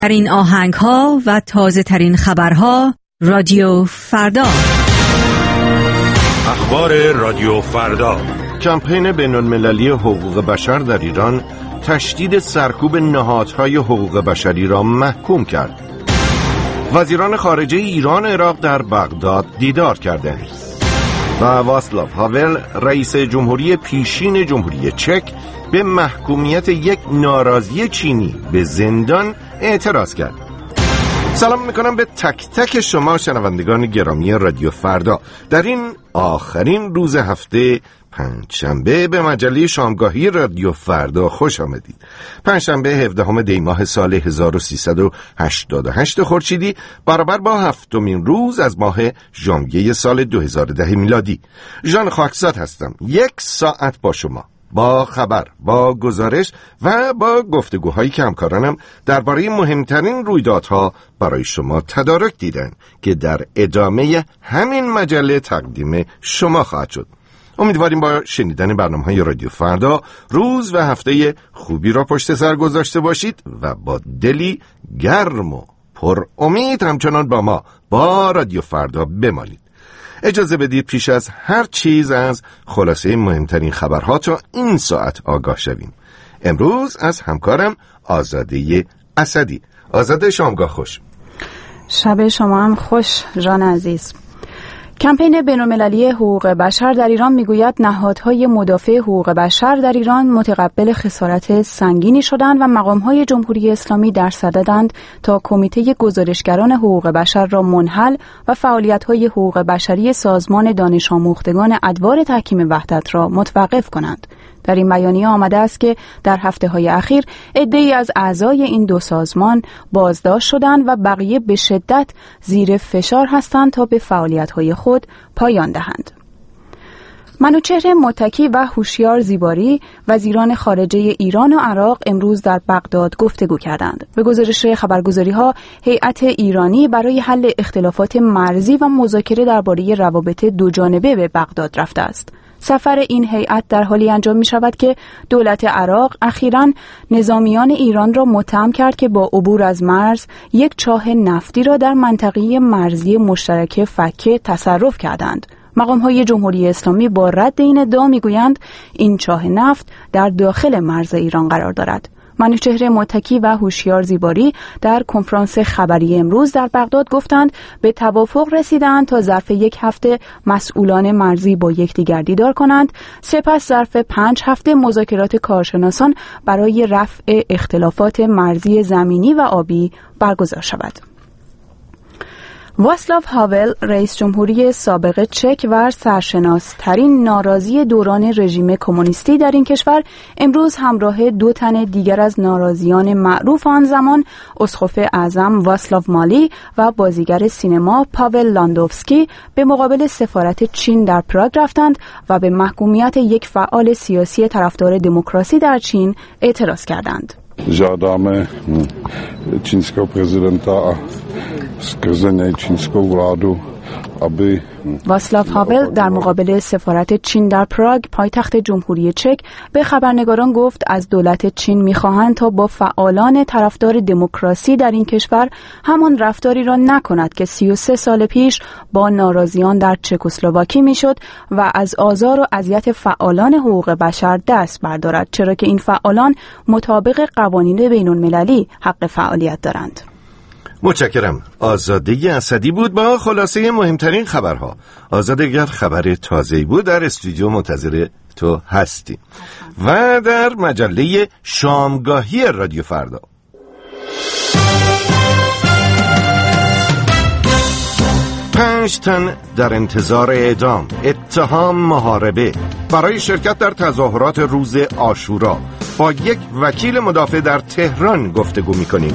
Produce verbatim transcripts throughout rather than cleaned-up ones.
ترین آهنگ ها و تازه ترین خبرها رادیو فردا. اخبار رادیو فردا. کمپین بین‌المللی حقوق بشر در ایران تشدید سرکوب نهادهای حقوق بشری را محکوم کرد. وزیران خارجه ایران و عراق در بغداد دیدار کردند. و واسلاو هاول رئیس جمهوری پیشین جمهوری چک به محکومیت یک ناراضی چینی به زندان اعتراض کرد. سلام میکنم به تک تک شما شنوندگان گرامی رادیو فردا. در این آخرین روز هفته پنجشنبه به مجله شامگاهی رادیو فردا خوش آمدید. پنجشنبه هفدهم دی ماه سال هزار و سیصد و هشتاد و هشت خورشیدی برابر با هفتمین روز از ماه ژانویه سال دو هزار و ده میلادی. ژان خاکزاد هستم. یک ساعت با شما، با خبر، با گزارش و با گفتگوهایی که همکارانم درباره مهمترین رویدادها برای شما تدارک دیدن که در ادامه همین مجله تقدیم شما خواهد شد. امیدواریم با شنیدن برنامه‌های رادیو فردا روز و هفته خوبی را پشت سر گذاشته باشید و با دلی گرم و پر امید همچنان با ما با رادیو فردا بمانید. اجازه بدید پیش از هر چیز از خلاصه مهمترین خبرها تا این ساعت آگاه شویم. امروز از همکارم آزاده اسدی. آزاده، شامگاه خوش. شب شما هم خوش جان عزیز. کمپین بین‌المللی حقوق بشر در ایران میگوید نهادهای مدافع حقوق بشر در ایران متقبل خسارت سنگینی شدند و مقامهای جمهوری اسلامی در صددند تا کمیته گزارشگران حقوق بشر را منحل و فعالیت‌های حقوق بشری سازمان دانش آموختگان ادوار تحکیم وحدت را متوقف کنند. در این بیانیه آمده است که در هفته‌های اخیر عده‌ای از اعضای این دو سازمان بازداشت شدند و بقیه به شدت زیر فشار هستند تا به فعالیت‌های خود پایان دهند. منوچهر متکی و هوشیار زیباری وزیران خارجه ایران و عراق امروز در بغداد گفتگو کردند. به گزارش خبرگزاری‌ها، هیئت ایرانی برای حل اختلافات مرزی و مذاکره درباره روابط دوجانبه به بغداد رفته است. سفر این هیئت در حالی انجام می شود که دولت عراق اخیراً نظامیان ایران را متهم کرد که با عبور از مرز یک چاه نفتی را در منطقه مرزی مشترک فکه تصرف کردند. مقام‌های جمهوری اسلامی با رد این ادعا می‌گویند این چاه نفت در داخل مرز ایران قرار دارد. منوچهر متکی و هوشیار زیباری در کنفرانس خبری امروز در بغداد گفتند به توافق رسیدند تا ظرف یک هفته مسئولان مرزی با یکدیگر دیدار کنند، سپس ظرف پنج هفته مذاکرات کارشناسان برای رفع اختلافات مرزی زمینی و آبی برگزار شود. واسلاو هاول رئیس جمهوری سابق چک و سرشناس ترین ناراضی دوران رژیم کمونیستی در این کشور امروز همراه دو تن دیگر از ناراضیان معروف آن زمان، اسقف اعظم واسلاو مالی و بازیگر سینما پاول لاندوفسکی، به مقابل سفارت چین در پراگ رفتند و به محکومیت یک فعال سیاسی طرفدار دموکراسی در چین اعتراض کردند. Žádáme čínského prezidenta a skrze něj čínskou vládu, aby واسلاو هاول در مقابل سفارت چین در پراگ پایتخت جمهوری چک به خبرنگاران گفت از دولت چین می‌خواهند تا با فعالان طرفدار دموکراسی در این کشور همان رفتاری را نکند که سی و سه سال پیش با ناراضیان در چکسلواکی میشد و از آزار و اذیت فعالان حقوق بشر دست بردارد، چرا که این فعالان مطابق قوانین بین‌المللی حق فعالیت دارند. متشکرم. آزاده اسدی بود با خلاصه مهمترین خبرها. آزاده، اگر خبر تازه‌ای بود در استودیو منتظر تو هستی. و در مجله شامگاهی رادیو فردا پنج تن در انتظار اعدام، اتهام محاربه برای شرکت در تظاهرات روز عاشورا. با یک وکیل مدافع در تهران گفتگو می‌کنیم.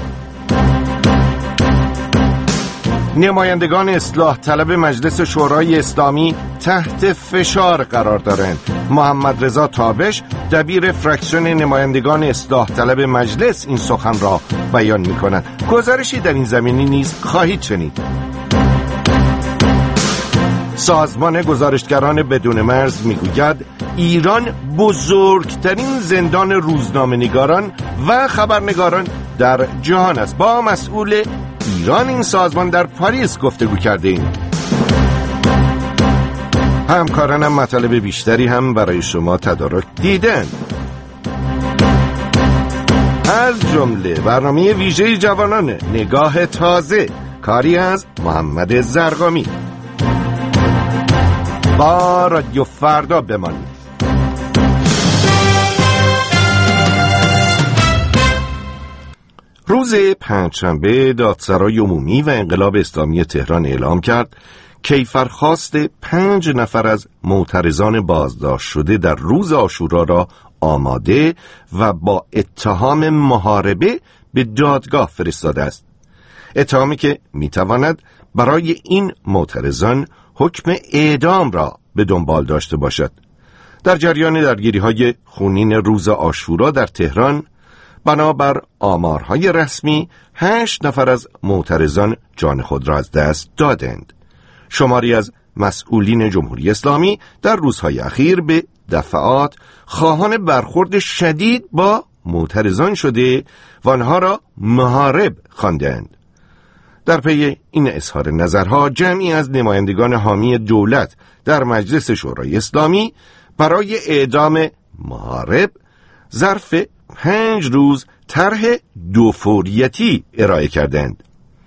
نمایندگان اصلاح طلب مجلس شورای اسلامی تحت فشار قرار دارند. محمد رضا تابش، دبیر فراکسیون نمایندگان اصلاح طلب مجلس، این سخن را بیان می‌کند. گزارشی در این زمینه نیز خواهید شنید. سازمان گزارشگران بدون مرز میگوید ایران بزرگترین زندان روزنامه‌نگاران و خبرنگاران در جهان است. با مسئول ایران این سازمان در پاریس گفتگو کردیم. همکارانم مطالب بیشتری هم برای شما تدارک دیدن، از جمله برنامه ویژه جوانان نگاه تازه، کاری از محمد زرقامی. با رادیو فردا بمانید. روز پنجشنبه دادسرای عمومی و انقلاب اسلامی تهران اعلام کرد کیفرخواست پنج نفر از معترضان بازداشت شده در روز عاشورا را آماده و با اتهام محاربه به دادگاه فرستاده است. اتهامی که میتواند برای این معترضان حکم اعدام را به دنبال داشته باشد. در جریان درگیری‌های خونین روز عاشورا در تهران، بنابر آمارهای رسمی هشت نفر از معترضان جان خود را از دست دادند. شماری از مسئولین جمهوری اسلامی در روزهای اخیر به دفعات خواهان برخورد شدید با معترضان شده و آنها را محارب خواندند. در پی این اظهار نظرها جمعی از نمایندگان حامی دولت در مجلس شورای اسلامی برای اعدام محارب ظرف پنج روز طرح دوفوریتی ارائه کردند.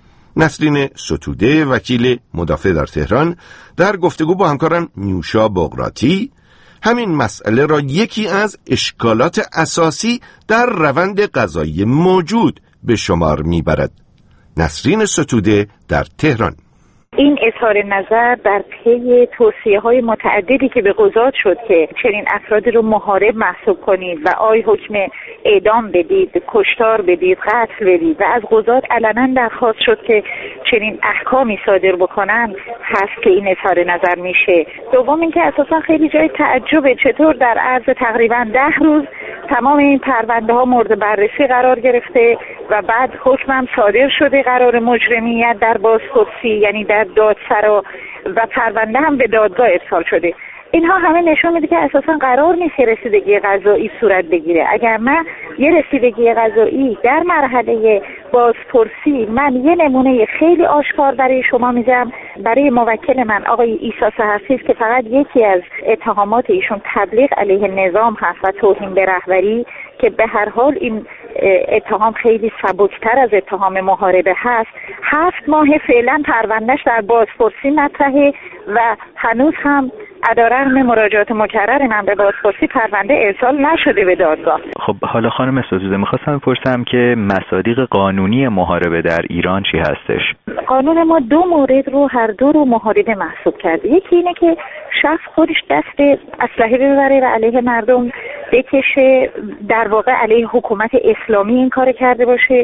نسرین ستوده، وکیل مدافع در تهران، در گفتگو با همکارم نیوشا بغراتی همین مسئله را یکی از اشکالات اساسی در روند قضایی موجود به شمار میبرد. نسرین ستوده در تهران: این اظهار نظر در پی توصیه‌های متعددی که به قضات شد که چنین افرادی رو محارب محسوب کنید و آی حکم اعدام بدید، کشتار بدید، قتل بدید و از قضات علنا درخواست شد که چنین احکامی صادر بکنن، هست که این اظهار نظر میشه. دوم اینکه اساسا خیلی جای تعجبه چطور در عرض تقریبا ده روز تمام این پرونده ها مورد بررسی قرار گرفته و بعد حکمم صادر شده قرار مجرمیت در بازپرسی، یعنی در دادسرا، و پرونده هم به دادگاه ارسال شده. اینها همه نشون میده که اساسا قرار نیست که رسیدگی قضایی صورت بگیره. اگر نه یه رسیدگی قضایی در مرحله بازپرسی، من یه نمونه خیلی آشکار برای شما میذارم. برای موکل من آقای عیسی صحفی که فقط یکی از اتهامات ایشون تبلیغ علیه نظام هست و توهین به رهبری، که به هر حال این اتهام خیلی سبکتر از اتهام محاربه هست. هفت ماه فعلا پروندهش در بازپرسی مطرحه و هنوز هم علیرغم مراجعات مکرر من به بازپرسی پرونده ارسال نشده به دادگاه. خب حالا خانم ستوده میخواستم بپرسم که مصادیق قانونی محاربه در ایران چی هستش؟ قانون ما دو مورد رو هر دو رو محاربه محسوب کرده. یکی اینه که شخص خودش دست اسلحه ببره و علیه مردم بکشه، در واقع علیه حکومت اسلامی این کار کرده باشه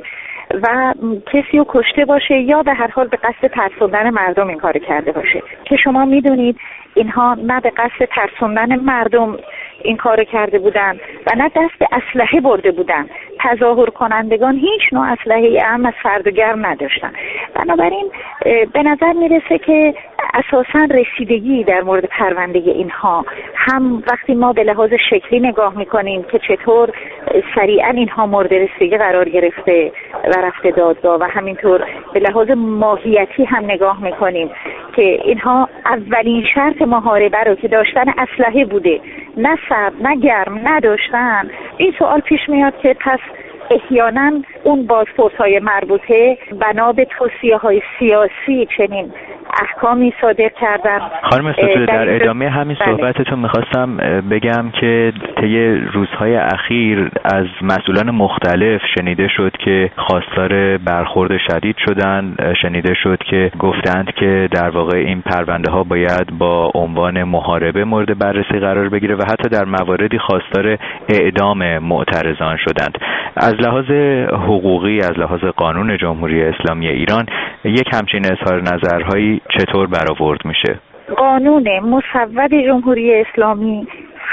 و کسی رو کشته باشه یا به هر حال به قصد ترسوندن مردم این کار کرده باشه، که شما میدونید اینها نه به قصد ترسوندن مردم این کار کرده بودن و نه دست اسلحه برده بودن. تظاهر کنندگان هیچ نوع اسلحه اهم از فرد و گرم نداشتن. بنابراین به نظر میرسه که اساساً رسیدگی در مورد پرونده اینها، هم وقتی ما به لحاظ شکلی نگاه میکنیم که چطور سریعا اینها مورد رسیدگی قرار گرفته و رفته دادگاه، و همینطور به لحاظ ماهیتی هم نگاه میکنیم که اینها اولین شرط محاربه رو که داشتن اسلحه بوده، نه سرد نه گرم نداشتن. این سوال پیش میاد که پس احیانا اون بازپرس‌های مربوطه بنا به توصیه‌های سیاسی چنین احکامی صادر کردن. خانم ستوده، در ادامه همین صحبتتون میخواستم بگم که طی روزهای اخیر از مسئولان مختلف شنیده شد که خواستار برخورد شدید شدن، شنیده شد که گفتند که در واقع این پرونده ها باید با عنوان محاربه مورد بررسی قرار بگیره و حتی در مواردی خواستار اعدام معترضان شدند. از لحاظ حقوقی، از لحاظ قانون جمهوری اسلامی ایران، یک همچین اظهار نظرهایی چطور برآورد میشه؟ قانون مصوب جمهوری اسلامی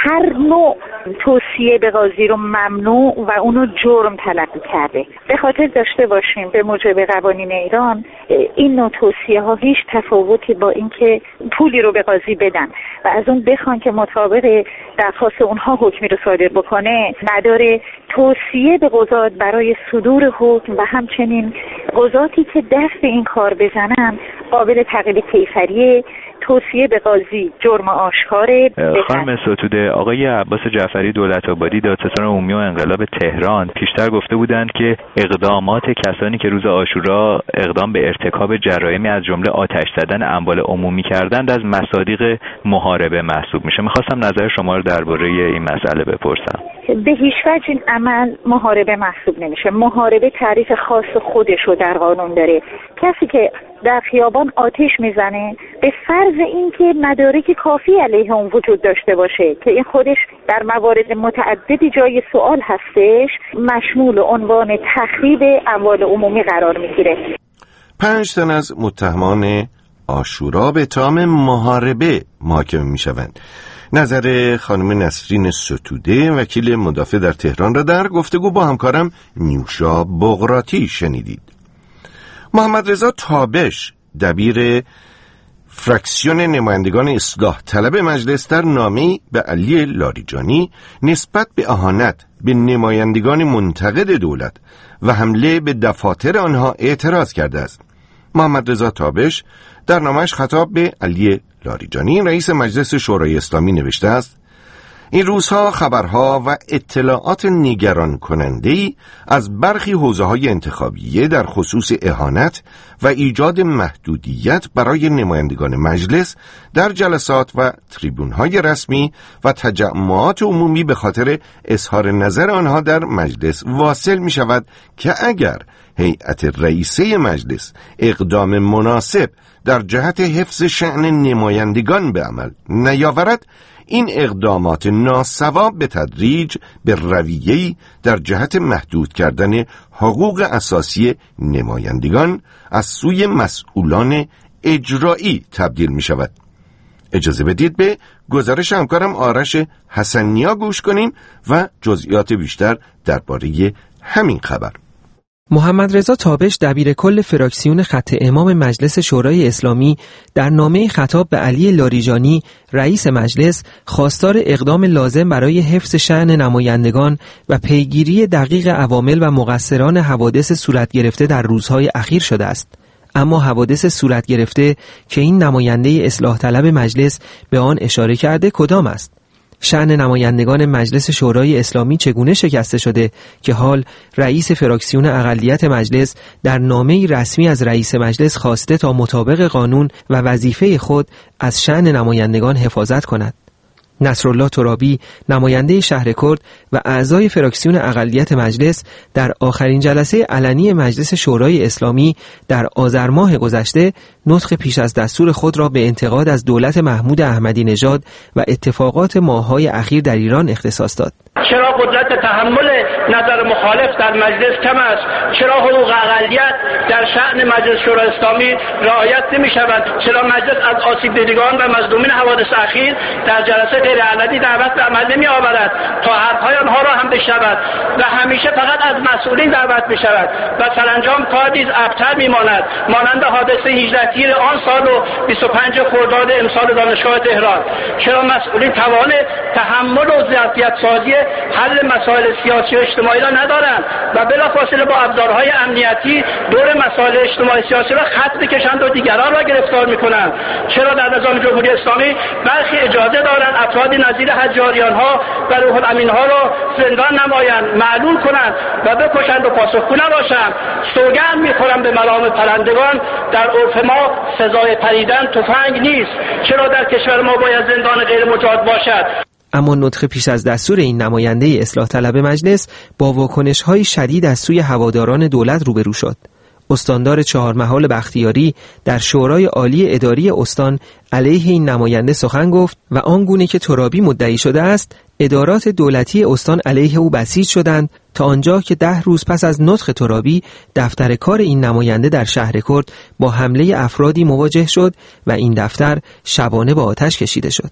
هر نوع توصیه به قاضی رو ممنوع و اونو جرم تلقی کرده. به خاطر داشته باشیم به موجب قوانین ایران این نوع توصیه ها هیچ تفاوتی با اینکه پولی رو به قاضی بدن و از اون بخوان که مطابق درخواست اونها حکمی رو صادر بکنه نداره. توصیه به قضات برای صدور حکم و همچنین قضاتی که دست به این کار بزنن قابل تقلید کیفریه. توصیه به قاضی جرم آشکاره. خانم ستوده، آقای عباس جعفری دولت‌آبادی دادستان عمومی و انقلاب تهران پیشتر گفته بودند که اقدامات کسانی که روز عاشورا اقدام به ارتکاب جرایمی از جمله آتش زدن اموال عمومی کردند از مصادیق محاربه محسوب میشه. میخواستم نظر شما رو درباره این مسئله بپرسم. به هیچ وجه این عمل محاربه محسوب نمیشه. محاربه تعریف خاص خودش رو در قانون داره. کسی که در خیابان آتش میزنه به فرض اینکه مدارک کافی علیه اون وجود داشته باشه که این خودش در موارد متعددی جای سوال هستش، مشمول عنوان تخریب اموال عمومی قرار میگیره. پنج تن از متهمان عاشورا به اتهام محاربه محاکمه میشوند. نظر خانم نسرین ستوده وکیل مدافع در تهران را در گفتگو با همکارم نیوشا بغراتی شنیدید. محمد رضا تابش دبیر فراکسیون نمایندگان اصلاح طلب مجلس در نامه‌ای به علی لاریجانی نسبت به اهانت به نمایندگان منتقد دولت و حمله به دفاتر آنها اعتراض کرده است. محمد رضا تابش در نامه‌اش خطاب به علی لاریجانی رئیس مجلس شورای اسلامی نوشته است: این روزها خبرها و اطلاعات نگران کننده‌ای از برخی حوزه‌های انتخابیه در خصوص اهانت و ایجاد محدودیت برای نمایندگان مجلس در جلسات و تریبون‌های رسمی و تجمعات عمومی به خاطر اظهار نظر آنها در مجلس واصل می‌شود که اگر هیئت رئیسه مجلس اقدام مناسب در جهت حفظ شأن نمایندگان به عمل نیاورد، این اقدامات ناصواب به تدریج به رویه‌ای در جهت محدود کردن حقوق اساسی نمایندگان از سوی مسئولان اجرایی تبدیل می شود. اجازه بدید به گزارش همکارم آرش حسنیا گوش کنیم و جزئیات بیشتر درباره همین خبر. محمد رضا تابش دبیر کل فراکسیون خط امام مجلس شورای اسلامی در نامه خطاب به علی لاریجانی رئیس مجلس خواستار اقدام لازم برای حفظ شأن نمایندگان و پیگیری دقیق عوامل و مقصران حوادث صورت گرفته در روزهای اخیر شده است. اما حوادث صورت گرفته که این نماینده اصلاح طلب مجلس به آن اشاره کرده کدام است؟ شأن نمایندگان مجلس شورای اسلامی چگونه شکسته شده که حال رئیس فراکسیون اقلیت مجلس در نامه‌ای رسمی از رئیس مجلس خواسته تا مطابق قانون و وظیفه خود از شأن نمایندگان حفاظت کند؟ نصرالله ترابی نماینده شهر کرد و اعضای فراکسیون اقلیت مجلس در آخرین جلسه علنی مجلس شورای اسلامی در آذر ماه گذشته نطق پیش از دستور خود را به انتقاد از دولت محمود احمدی نژاد و اتفاقات ماه‌های اخیر در ایران اختصاص داد. چرا قدرت تحمل نظر مخالف در مجلس کم است؟ چرا حقوق اقلیت در شأن مجلس شورای اسلامی رعایت نمی‌شود؟ چرا مجلس از آسیب دیدگان و مظلومین حوادث اخیر در جلسه غیر علنی دعوت به عمل نمی‌آورد تا حرف‌های آنها را هم بشنود و همیشه فقط از مسئولین دعوت می‌شود و سرانجام کار نیز ابتر می‌ماند، مانند حادثه هجده تیر آن سال و بیست و پنج خرداد امسال دانشگاه تهران؟ چرا مسئولین توان تحمل و ظرفیت سازی حل مسائل سیاسی و اجتماعی را ندارند و بلافاصله با ابزارهای امنیتی دور مسائل اجتماعی سیاسی را خط می‌کشند و دیگران را گرفتار می‌کنند؟ چرا در نظام جمهوری اسلامی برخی اجازه دارند افرادی نظیر حجاریان‌ها و روح الامین‌ها را زندان نمایند، معلول کنند و بکشند و پاسخگو نباشند؟ سوگند می‌خورم به مرام پرندگان در عرف ما سزای پریدن تفنگ نیست. چرا در کشور ما باید زندان غیر مجاز باشد؟ اما نطق پیش از دستور این نماینده اصلاح طلب مجلس با واکنش‌های شدید از سوی هواداران دولت روبرو شد. استاندار چهارمحال بختیاری در شورای عالی اداری استان علیه این نماینده سخن گفت و آنگونه که ترابی مدعی شده است، ادارات دولتی استان علیه او بسیج شدند تا آنجا که ده روز پس از نطق ترابی دفتر کار این نماینده در شهر کرد با حمله افرادی مواجه شد و این دفتر شبانه با آتش کشیده شد.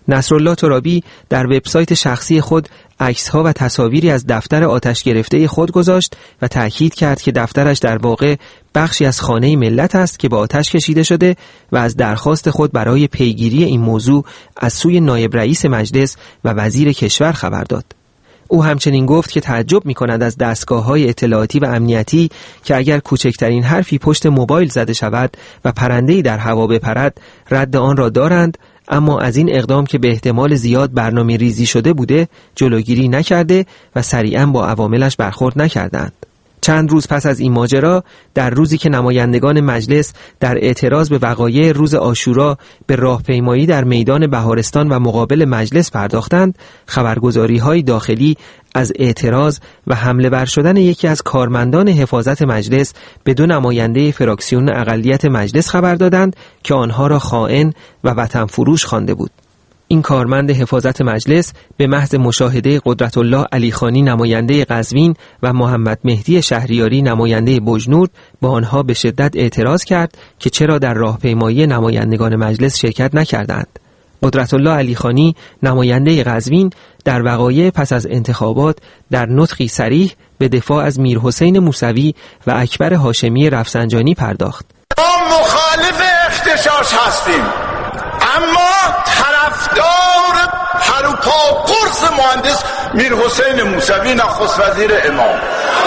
نصرالله ترابی در وبسایت شخصی خود عکس‌ها و تصاویری از دفتر آتش گرفته خود گذاشت و تأکید کرد که دفترش در واقع بخشی از خانه ملت است که به آتش کشیده شده و از درخواست خود برای پیگیری این موضوع از سوی نایب رئیس مجلس و وزیر کشور خبر داد. او همچنین گفت که تعجب می‌کند از دستگاه‌های اطلاعاتی و امنیتی که اگر کوچکترین حرفی پشت موبایل زده شود و پرنده‌ای در هوا بپرد رد آن را دارند، اما از این اقدام که به احتمال زیاد برنامه ریزی شده بوده جلوگیری نکرده و سریعاً با عواملش برخورد نکردند. چند روز پس از این ماجرا، در روزی که نمایندگان مجلس در اعتراض به وقایع روز عاشورا به راهپیمایی در میدان بهارستان و مقابل مجلس پرداختند، خبرگزاری‌های داخلی از اعتراض و حمله بر شدن یکی از کارمندان حفاظت مجلس به دو نماینده فراکسیون اقلیت مجلس خبر دادند که آنها را خائن و وطن فروش خوانده بود. این کارمند حفاظت مجلس به محض مشاهده قدرت الله علیخانی نماینده قزوین و محمد مهدی شهریاری نماینده بجنورد با آنها به شدت اعتراض کرد که چرا در راهپیمایی نمایندگان مجلس شرکت نکردند. قدرت الله علیخانی نماینده قزوین در وقایع پس از انتخابات در نطقی صریح به دفاع از میرحسین موسوی و اکبر هاشمی رفسنجانی پرداخت. ما مخالف اغتشاش هستیم، اما طرفدار پروپا قرص مهندس میرحسین موسوی نخست وزیر امام.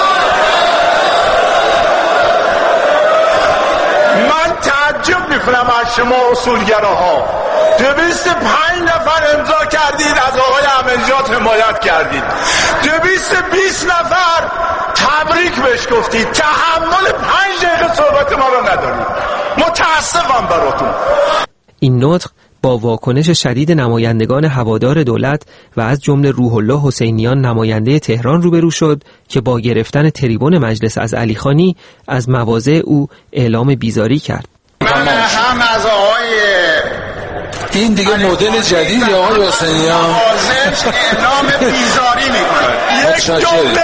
من تعجب میکنم از شما اصولگراها، دویست و پنج نفر امضا کردید، از آقای احمدی‌نژاد حمایت کردید، دویست و بیست نفر تبریک بهش گفتید، تحمل پنج دقیقه صحبت ما رو ندارید. متاسفم براتون. این نطق با واکنش شدید نمایندگان هوادار دولت و از جمله روح الله حسینیان نماینده تهران روبرو شد که با گرفتن تریبون مجلس از علیخانی از مواضع او اعلام بیزاری کرد. من هم از آقای این دیگه مدل جدیدی آقای حسینیان اعلام بیزاری میکنه. یک جمله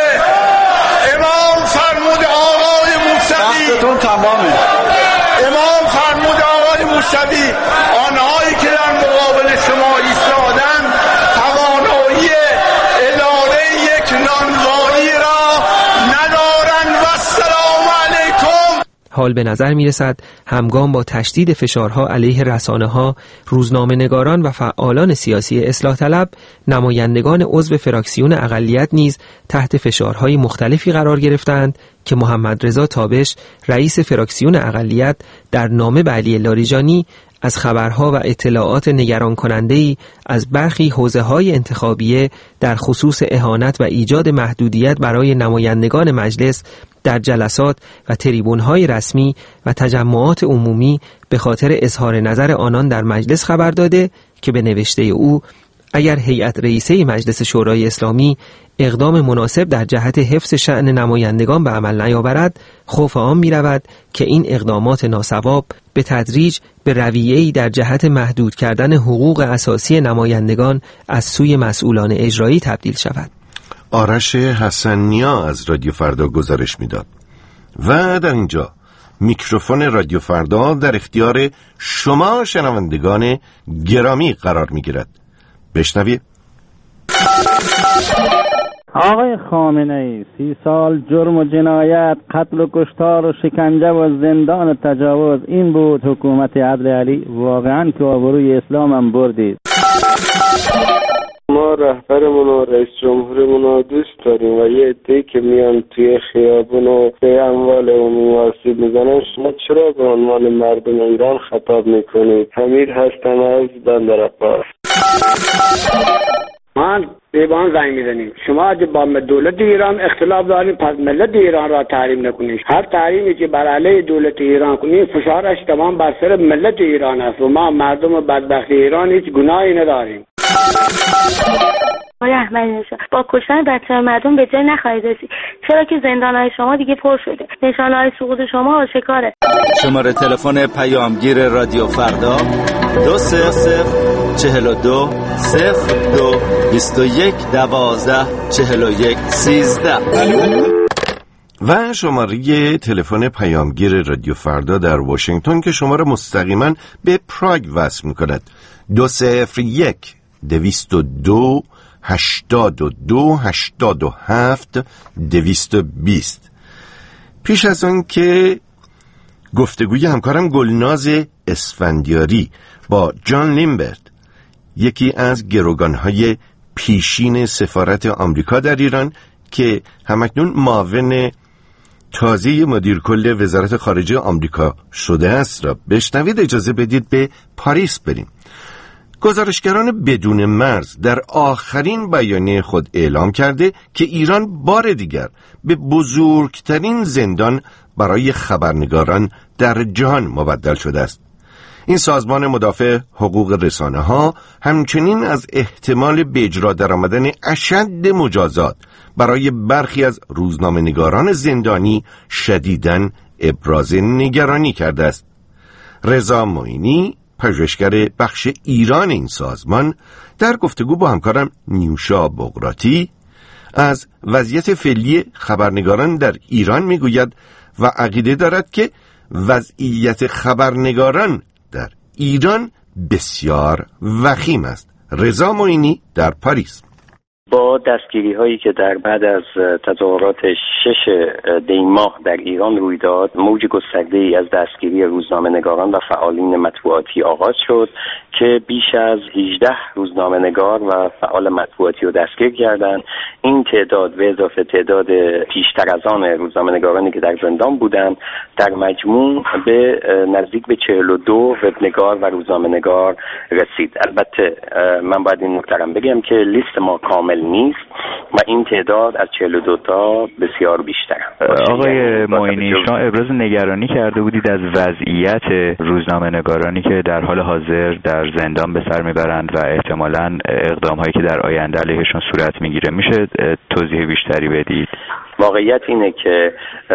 امام فرمود آقای موسوی، وقتتون تمامه. امام فرمود آقای موسوی آنهایی که در مقابل شما ایستادن توانایی اداره یک نانوایی را ندارند و السلام علیکم. حال به نظر می رسد همگام با تشدید فشارها علیه رسانه‌ها، روزنامه‌نگاران و فعالان سیاسی اصلاح طلب، نمایندگان عضو فراکسیون اقلیت نیز تحت فشارهای مختلفی قرار گرفتند که محمد رضا تابش رئیس فراکسیون اقلیت در نامه به علی لاریجانی از خبرها و اطلاعات نگران کننده‌ای از برخی حوزه‌های انتخابیه در خصوص اهانت و ایجاد محدودیت برای نمایندگان مجلس در جلسات و تریبون‌های رسمی و تجمعات عمومی به خاطر اظهار نظر آنان در مجلس خبر داده که به نوشته او اگر هیئت رئیسه مجلس شورای اسلامی اقدام مناسب در جهت حفظ شأن نمایندگان به عمل نیاورد، خوف آن می رود که این اقدامات ناسواب به تدریج به رویه‌ای در جهت محدود کردن حقوق اساسی نمایندگان از سوی مسئولان اجرایی تبدیل شود. آرش حسن‌نیا از رادیو فردا گزارش میداد. و در اینجا میکروفون رادیو فردا در اختیار شما شنوندگان گرامی قرار میگیرد. بشنوید. آقای خامنه‌ای، سی سال جرم و جنایت، قتل و کشتار و شکنجه و زندان و تجاوز، این بود حکومت عدل علی. واقعا که آبروی اسلام هم بردید. ما رهبرمون و رئیس جمهورمون رو دوست داریم و یه عده‌ای که میان توی خیابون و به اموال عمومی آسیب میزنن، شما چرا به عنوان مردم ایران خطاب میکنید؟ حمید هستم از بندر عباس. من بیبان زنگ میزنیم. شما اگه با دولت ایران اختلاف داریم، پس ملت ایران را تحریم نکنید. هر تحریمی که بر علیه دولت ایران کنید، فشارش تمام بر سر ملت ایران است و ما مردم بدبخت ایران هیچ گناهی نداریم. آقای احمدی‌نژاد، با کشتن بچه مردم به جای نخواهید رسید، چرا که زندان‌های شما دیگه پر شده. نشانه‌های سقوط شما آشکاره. شماره تلفن پیامگیر رادیو فردا دو صفر صفر چهل و دو صفر دو بیست و یک دوازده چهل و یک سیزده. و شماره تلفن پیامگیر رادیو فردا در واشنگتن که شما را مستقیما به پراگ وصل می‌کند. دو صفر یک دویست و دو هشتاد و دو هشتاد و هفت دویست و بیست. پیش از آن که گفتگوی همکارم گلناز اسفندیاری با جان لیمبرت، یکی از گروگان‌های پیشین سفارت آمریکا در ایران که همکنون معاون تازه مدیر کل وزارت خارجه آمریکا شده است را بشنوید، اجازه بدید به پاریس بریم. گزارشگران بدون مرز در آخرین بیانیه خود اعلام کرده که ایران بار دیگر به بزرگترین زندان برای خبرنگاران در جهان مبدل شده است. این سازمان مدافع حقوق رسانه ها همچنین از احتمال به اجرا درآمدن اشد مجازات برای برخی از روزنامه‌نگاران زندانی شدیداً ابراز نگرانی کرده است. رضا معینی، پژوهشگر بخش ایران این سازمان، در گفتگو با همکارم نیوشا بقراتی از وضعیت فعلی خبرنگاران در ایران میگوید و عقیده دارد که وضعیت خبرنگاران در ایران بسیار وخیم است. رضا معینی در پاریس: با دستگیری هایی که در بعد از تظاهرات شش دی ماه در ایران روی داد، موج گسترده ای از دستگیری روزنامه‌نگاران و فعالین مطبوعاتی آغاز شد که بیش از هجده روزنامه‌نگار و فعال مطبوعاتی رو دستگیر کردند. این تعداد به اضافه تعداد پیشتر از آن روزنامه‌نگارانی که در زندان بودند در مجموع به نزدیک به چهل و دو وبنگار و روزنامه‌نگار رسید. البته من باید این نکته رو بگم که لیست ما کامل نیست و این تعداد از چهل و دو تا بسیار بیشتر. آقای معینی، شما ابراز نگرانی کرده بودید از وضعیت روزنامه‌نگارانی که در حال حاضر در زندان به سر میبرند و احتمالاً اقدام‌هایی که در آینده علیهشون صورت میگیره. میشه توضیح بیشتری بدید؟ واقعیت اینه که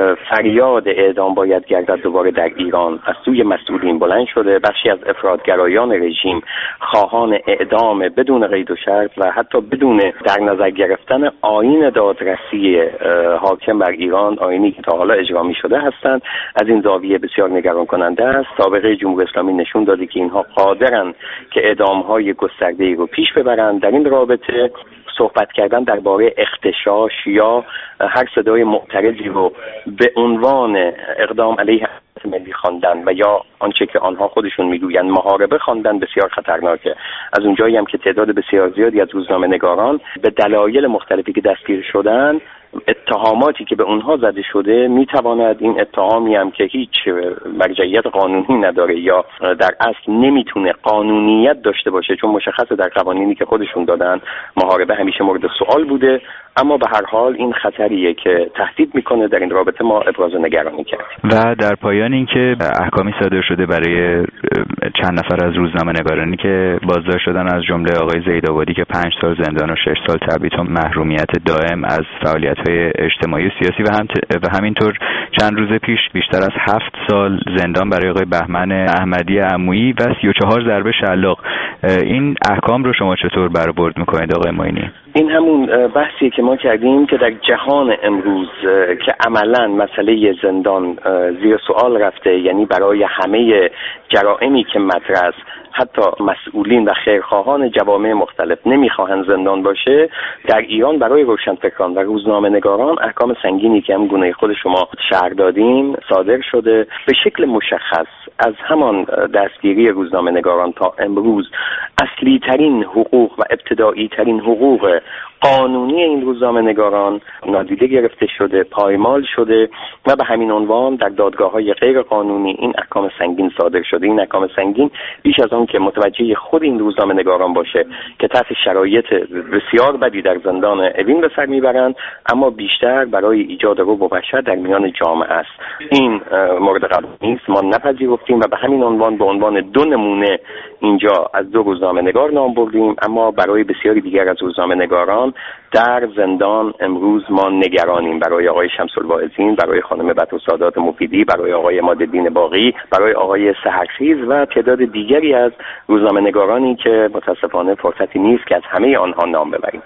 فریاد اعدام باید گردد دوباره در ایران از سوی مسئولین بلند شده. بخشی از افراطگرایان رژیم خواهان اعدام بدون قید و شرط و حتی بدون در نظر گرفتن آیین دادرسی حاکم بر ایران، آیینی که تا حالا اجرا می شده هستند. از این زاویه بسیار نگران کننده است. سابقه جمهوری اسلامی نشون داده که اینها قادرن که اعدام‌های گسترده‌ای رو پیش ببرند. در این رابطه صحبت کردن درباره اغتشاش یا هر صدای معترضی رو به عنوان اقدام علیه ملی خواندن و یا آنچه که آنها خودشون میگویند محاربه خواندن بسیار خطرناکه. از اونجایی هم که تعداد بسیار زیادی از روزنامه‌نگاران به دلایل مختلفی که دستگیر شدن، اتهاماتی که به اونها زده شده میتواند این اتهامی هم که هیچ مرجعیت قانونی نداره یا در اصل نمیتونه قانونیت داشته باشه، چون مشخصه در قوانینی که خودشون دادن محاربه همیشه مورد سوال بوده، اما به هر حال این خطریه که تهدید میکنه. در این رابطه ما ابراز نگرانی کردیم. و در پایان اینکه احکامی صادر شده برای چند نفر از روزنامه‌نگارانی که بازداشت شدن، از جمله آقای زیدآبادی که پنج سال زندان و شش سال تبعید و محرومیت دائم از فعالیت‌های اجتماعی و سیاسی و هم و همینطور چند روز پیش بیشتر از هفت سال زندان برای آقای بهمن احمدی عمویی و سی و چهار ضربه شلاق. این احکام رو شما چطور برآورد می‌کنید آقای معینی؟ این همون بحثی که ما کردیم که در جهان امروز که عملاً مسئله زندان زیر سوال رفته، یعنی برای همه جرائمی که مطرح است حتی مسئولین و خیرخواهان جوامع مختلف نمیخواهند زندان باشه، در ایران برای روشنفکران و روزنامه‌نگاران احکام سنگینی که هم گونه خود شما شرح دادیم صادر شده. به شکل مشخص از همان دستگیری روزنامه‌نگاران تا امروز اصلی ترین حقوق و ابتدایی ترین حقوق قانونی این روزنامه‌نگاران نادیده گرفته شده، پایمال شده و به همین عنوان در دادگاه‌های غیر قانونی این احکام سنگین صادر شده. این احکام سنگین بیش از آن که متوجه خود این روزنامه‌نگاران باشه که تحت شرایط بسیار بدی در زندان اوین به سر میبرند، اما بیشتر برای ایجاد رعب و وحشت در میان جامعه است. این مورد قبول نیست، ما نپذیرفتیم و به همین عنوان به عنوان دو نمونه اینجا از دو روزنامه‌نگار نام بردیم، اما برای بسیاری دیگر از روزنامه‌نگاران در زندان امروز ما نگرانیم. برای آقای شمس الواعظین، برای خانم بدرالسادات مفیدی، برای آقای عمادالدین باقی، برای آقای سحرخیز و تعداد دیگری از روزنامه‌نگارانی که متاسفانه فرصتی نیست که از همه آنها نام ببریم.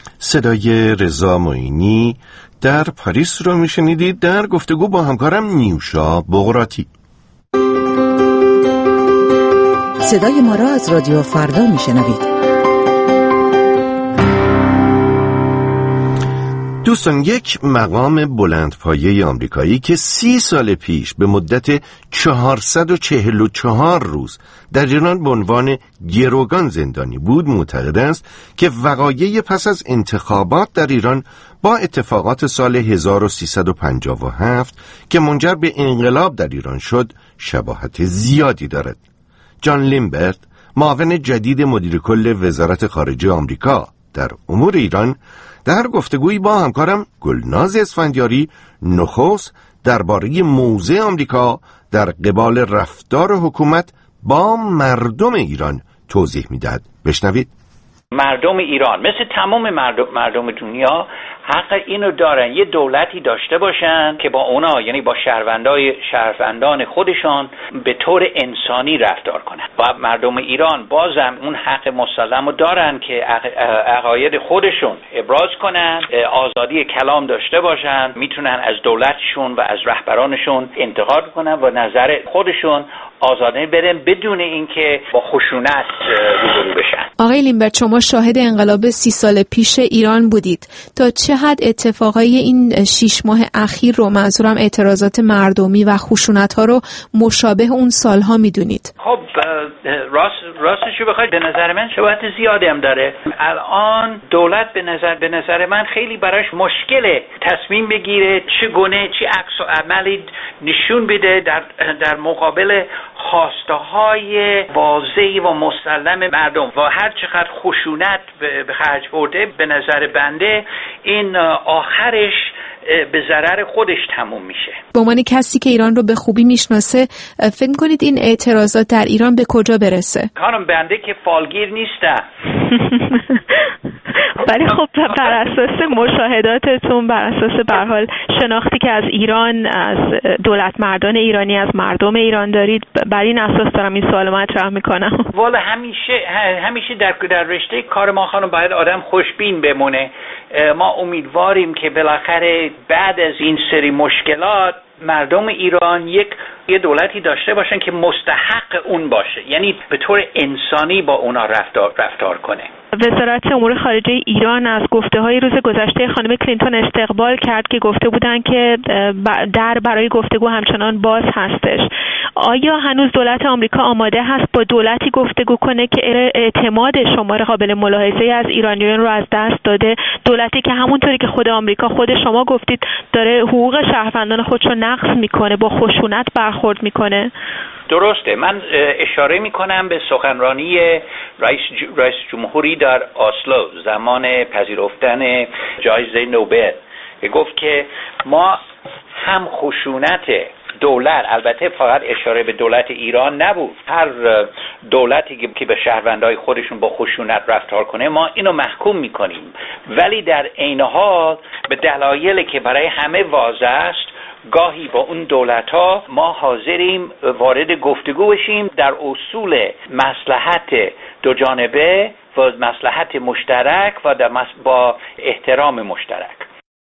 صدای رضا معینی در پاریس رو میشنیدید در گفتگو با همکارم نیوشا بغراتی. صدای ما را از رادیو فردا میشنوید. دوستان، یک مقام بلندپایه آمریکایی که سی سال پیش به مدت چهارصد و چهل و چهار روز در ایران به عنوان گروگان زندانی بود معتقد است که وقایع پس از انتخابات در ایران با اتفاقات سال هزار و سیصد و پنجاه و هفت که منجر به انقلاب در ایران شد شباهت زیادی دارد. جان لیمبرت، معاون جدید مدیر کل وزارت خارجه آمریکا در امور ایران، در گفتگویی با همکارم گلناز اسفندیاری نخست درباره موضع آمریکا در قبال رفتار حکومت با مردم ایران توضیح می‌دهد. بشنوید. مردم ایران مثل تمام مردم, مردم دنیا حق اینو دارن یه دولتی داشته باشن که با اونا، یعنی با شهروندای شهروندان خودشان، به طور انسانی رفتار کنن. و مردم ایران بازم اون حق مسلمو دارن که عقاید خودشون ابراز کنن، آزادی کلام داشته باشن، میتونن از دولتشون و از رهبرانشون انتقاد کنن و نظر خودشون آزادانه بدن بدون اینکه با خشونت روبرو بشن. آقای لیمبرت، شما شاهد انقلاب سی سال پیش ایران بودید. تا چه حد اتفاقای این شش ماه اخیر رو، منظورم اعتراضات مردمی و خشونت‌ها رو، مشابه اون سالها میدونید؟ خب راست راستشو بخواید به نظر من شباهت زیادی هم داره. الان دولت به نظر به نظر من خیلی براش مشکله تصمیم بگیره چگونه چه عکس و عملی نشون بده در در مقابل خواسته های واضحی و مسلم مردم و هر چقدر خشونت به خرج برده به نظر بنده این آخرش به ضرر خودش تموم میشه. به عنوان کسی که ایران رو به خوبی میشناسه، فکر می‌کنید این اعتراضات در ایران به کجا برسه؟ خانم بنده که فالگیر نیستم. ولی خب بر اساس مشاهداتتون، بر اساس به هر حال شناختی که از ایران، از دولت مردان ایرانی، از مردم ایران دارید، بر این اساس دارم این سوال مطرح میکنم. والا همیشه همیشه در در رشته کار ما خانم باید آدم خوشبین بمونه. ما امیدواریم که بالاخره بعد از این سری مشکلات مردم ایران یک یه دولتی داشته باشن که مستحق اون باشه، یعنی به طور انسانی با اونا رفتار رفتار کنه. وزارت امور خارجه ایران از گفته‌های روز گذشته خانم کلینتون استقبال کرد که گفته بودن که در برای گفتگو همچنان باز هستش. آیا هنوز دولت آمریکا آماده هست با دولتی گفتگو کنه که اعتماد شمار قابل ملاحظه‌ای از ایرانیان رو از دست داده، دولتی که همونطوری که خود آمریکا، خود شما گفتید، داره حقوق شهروندان خودش رو نقض میکنه، با خشونت برخورد میکنه؟ درسته. من اشاره میکنم به سخنرانی رئیس رئیس جمهوری در اسلو زمان پذیرفتن جایزه نوبل که گفت که ما هم خشونت دولت، البته فقط اشاره به دولت ایران نبود، هر دولتی که به شهروندای خودشون با خشونت رفتار کنه ما اینو محکوم میکنیم، ولی در عین حال به دلایلی که برای همه واضح است گاهی با اون دولت‌ها ما حاضریم وارد گفتگو بشیم در اصول مصلحت دو جانبه و مصلحت مشترک و در با احترام مشترک.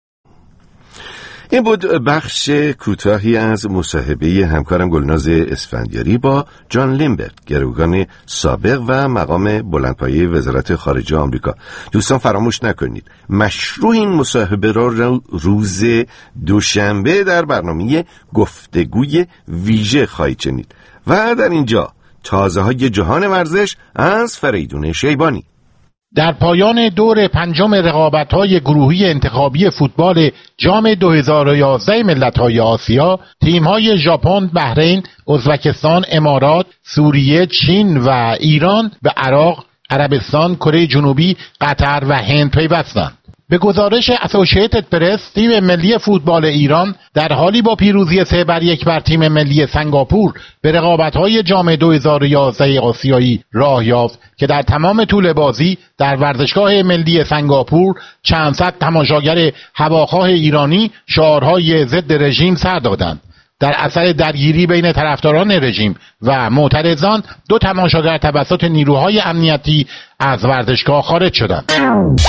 این بود بخش کوتاهی از مصاحبه همکارم گلناز اسفندیاری با جان لیمبرت، گروگان سابق و مقام بلندپایه وزارت خارجه آمریکا. دوستان فراموش نکنید مشروع این مصاحبه را روز دوشنبه در برنامه گفتگوی ویژه خواهید شنید. و در اینجا تازه های جهان ورزش از فریدون شیبانی. در پایان دور پنجم رقابت‌های گروهی انتخابی فوتبال جام دو هزار و یازده ملت‌های آسیا، تیم‌های ژاپن، بحرین، ازبکستان، امارات، سوریه، چین و ایران به عراق، عربستان، کره جنوبی، قطر و هند پیوستند. به گزارش اسوسییتد پرس، تیم ملی فوتبال ایران در حالی با پیروزی سه بر یک بر تیم ملی سنگاپور به رقابت‌های جام دو هزار و یازده آسیایی راه یافت که در تمام طول بازی در ورزشگاه ملی سنگاپور چند صد تماشاگر هواخواه ایرانی شعارهای ضد رژیم سر دادند. در اثر درگیری بین طرفداران رژیم و معترضان، دو تماشاگر توسط نیروهای امنیتی از ورزشگاه خارج شدند.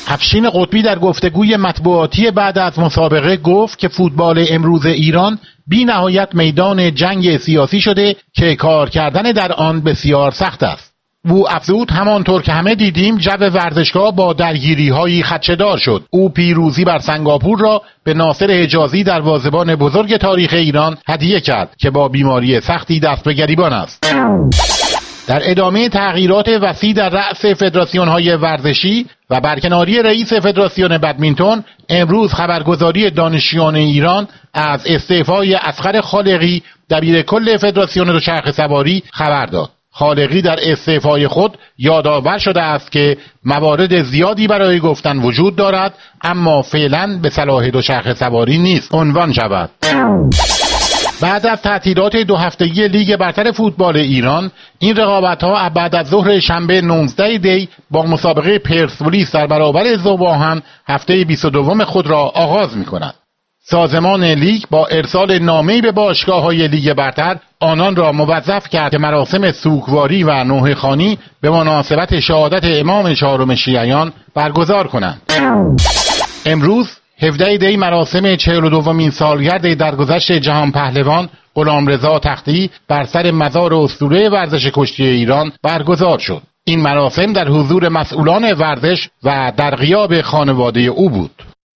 افشین قطبی در گفتگوی مطبوعاتی بعد از مسابقه گفت که فوتبال امروز ایران بی نهایت میدان جنگ سیاسی شده که کار کردن در آن بسیار سخت است. او افزود همانطور که همه دیدیم جو ورزشگاه با درگیری‌هایی خدشه‌دار شد. او پیروزی بر سنگاپور را به ناصر حجازی دروازه‌بان بزرگ تاریخ ایران هدیه کرد که با بیماری سختی دست به گریبان است. در ادامه تغییرات وسیع در رأس فدراسیون‌های ورزشی و برکناری رئیس فدراسیون بدمینتون، امروز خبرگزاری دانشجویان ایران از استعفای اصغر خالقی دبیر کل فدراسیون دوچرخه سواری خبر داد. خالقی در استعفای خود یادآور شده است که موارد زیادی برای گفتن وجود دارد، اما فعلا به صلاح دوچرخه سواری نیست عنوان شود. بعد از تعطیلات دو هفتگی لیگ برتر فوتبال ایران، این رقابت‌ها بعد از ظهر شنبه نوزدهم دی با مسابقه پرسپولیس در برابر ذوب‌آهن هفته بیست و دوم خود را آغاز می‌کند. سازمان لیگ با ارسال نامه‌ای به باشگاه‌های لیگ برتر آنان را موظف کرد که مراسم سوگواری و نوحه‌خوانی به مناسبت شهادت امام چهارم شیعیان برگزار کنند. امروز هفدهم دی مراسم چهل و دومین سالگرد درگذشت جهان پهلوان غلامرضا تختی بر سر مزار اسطوره ورزش کشتی ایران برگزار شد. این مراسم در حضور مسئولان ورزش و در غیاب خانواده او بود.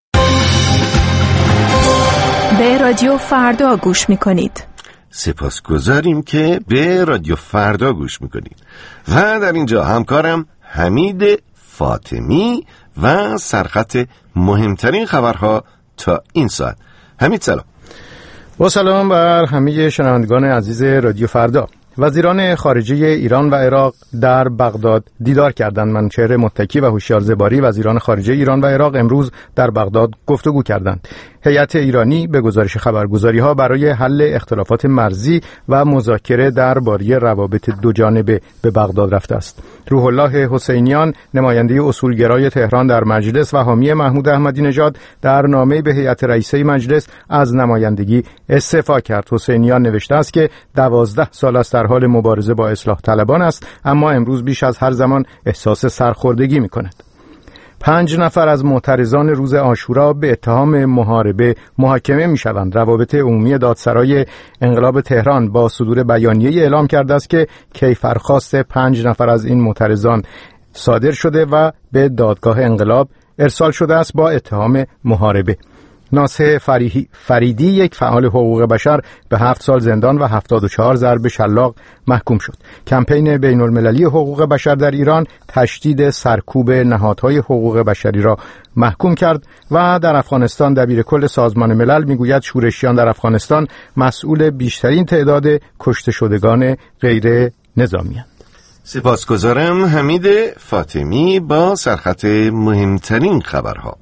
به رادیو فردا گوش می‌کنید. سپاسگزاریم که به رادیو فردا گوش می‌کنید. و در اینجا همکارم حمید فاطمی و سرخط مهمترین خبرها تا این ساعت. حمید سلام. با سلام بر همه شنوندگان عزیز رادیو فردا. وزیران خارجه ایران و عراق در بغداد دیدار کردند. منوچهر متکی و هوشیار زباری وزیران خارجه ایران و عراق امروز در بغداد گفتگو کردند. هیئت ایرانی به گزارش خبرگزاری‌ها برای حل اختلافات مرزی و مذاکره درباره روابط دو جانبه به بغداد رفته است. روح الله حسینیان نماینده اصولگرای تهران در مجلس و حامی محمود احمدی نژاد در نامه‌ای به هیئت رئیسه مجلس از نمایندگی استعفا کرد. حسینیان نوشته است که دوازده سال است در حال مبارزه با اصلاح طلبان است، اما امروز بیش از هر زمان احساس سرخوردگی می‌کند. پنج نفر از معترضان روز عاشورا به اتهام محاربه محاکمه می‌شوند. روابط عمومی دادسرای انقلاب تهران با صدور بیانیه‌ای اعلام کرده است که کیفرخواست پنج نفر از این معترضان صادر شده و به دادگاه انقلاب ارسال شده است با اتهام محاربه. ناصح فریدی یک فعال حقوق بشر به هفت سال زندان و هفتاد و چهار ضرب شلاق محکوم شد. کمپین بین المللی حقوق بشر در ایران تشدید سرکوب نهادهای حقوق بشری را محکوم کرد و در افغانستان دبیر کل سازمان ملل میگوید شورشیان در افغانستان مسئول بیشترین تعداد کشته شدگان غیر نظامی‌اند. سپاسگزارم حمید فاطمی با سرخط مهمترین خبرها.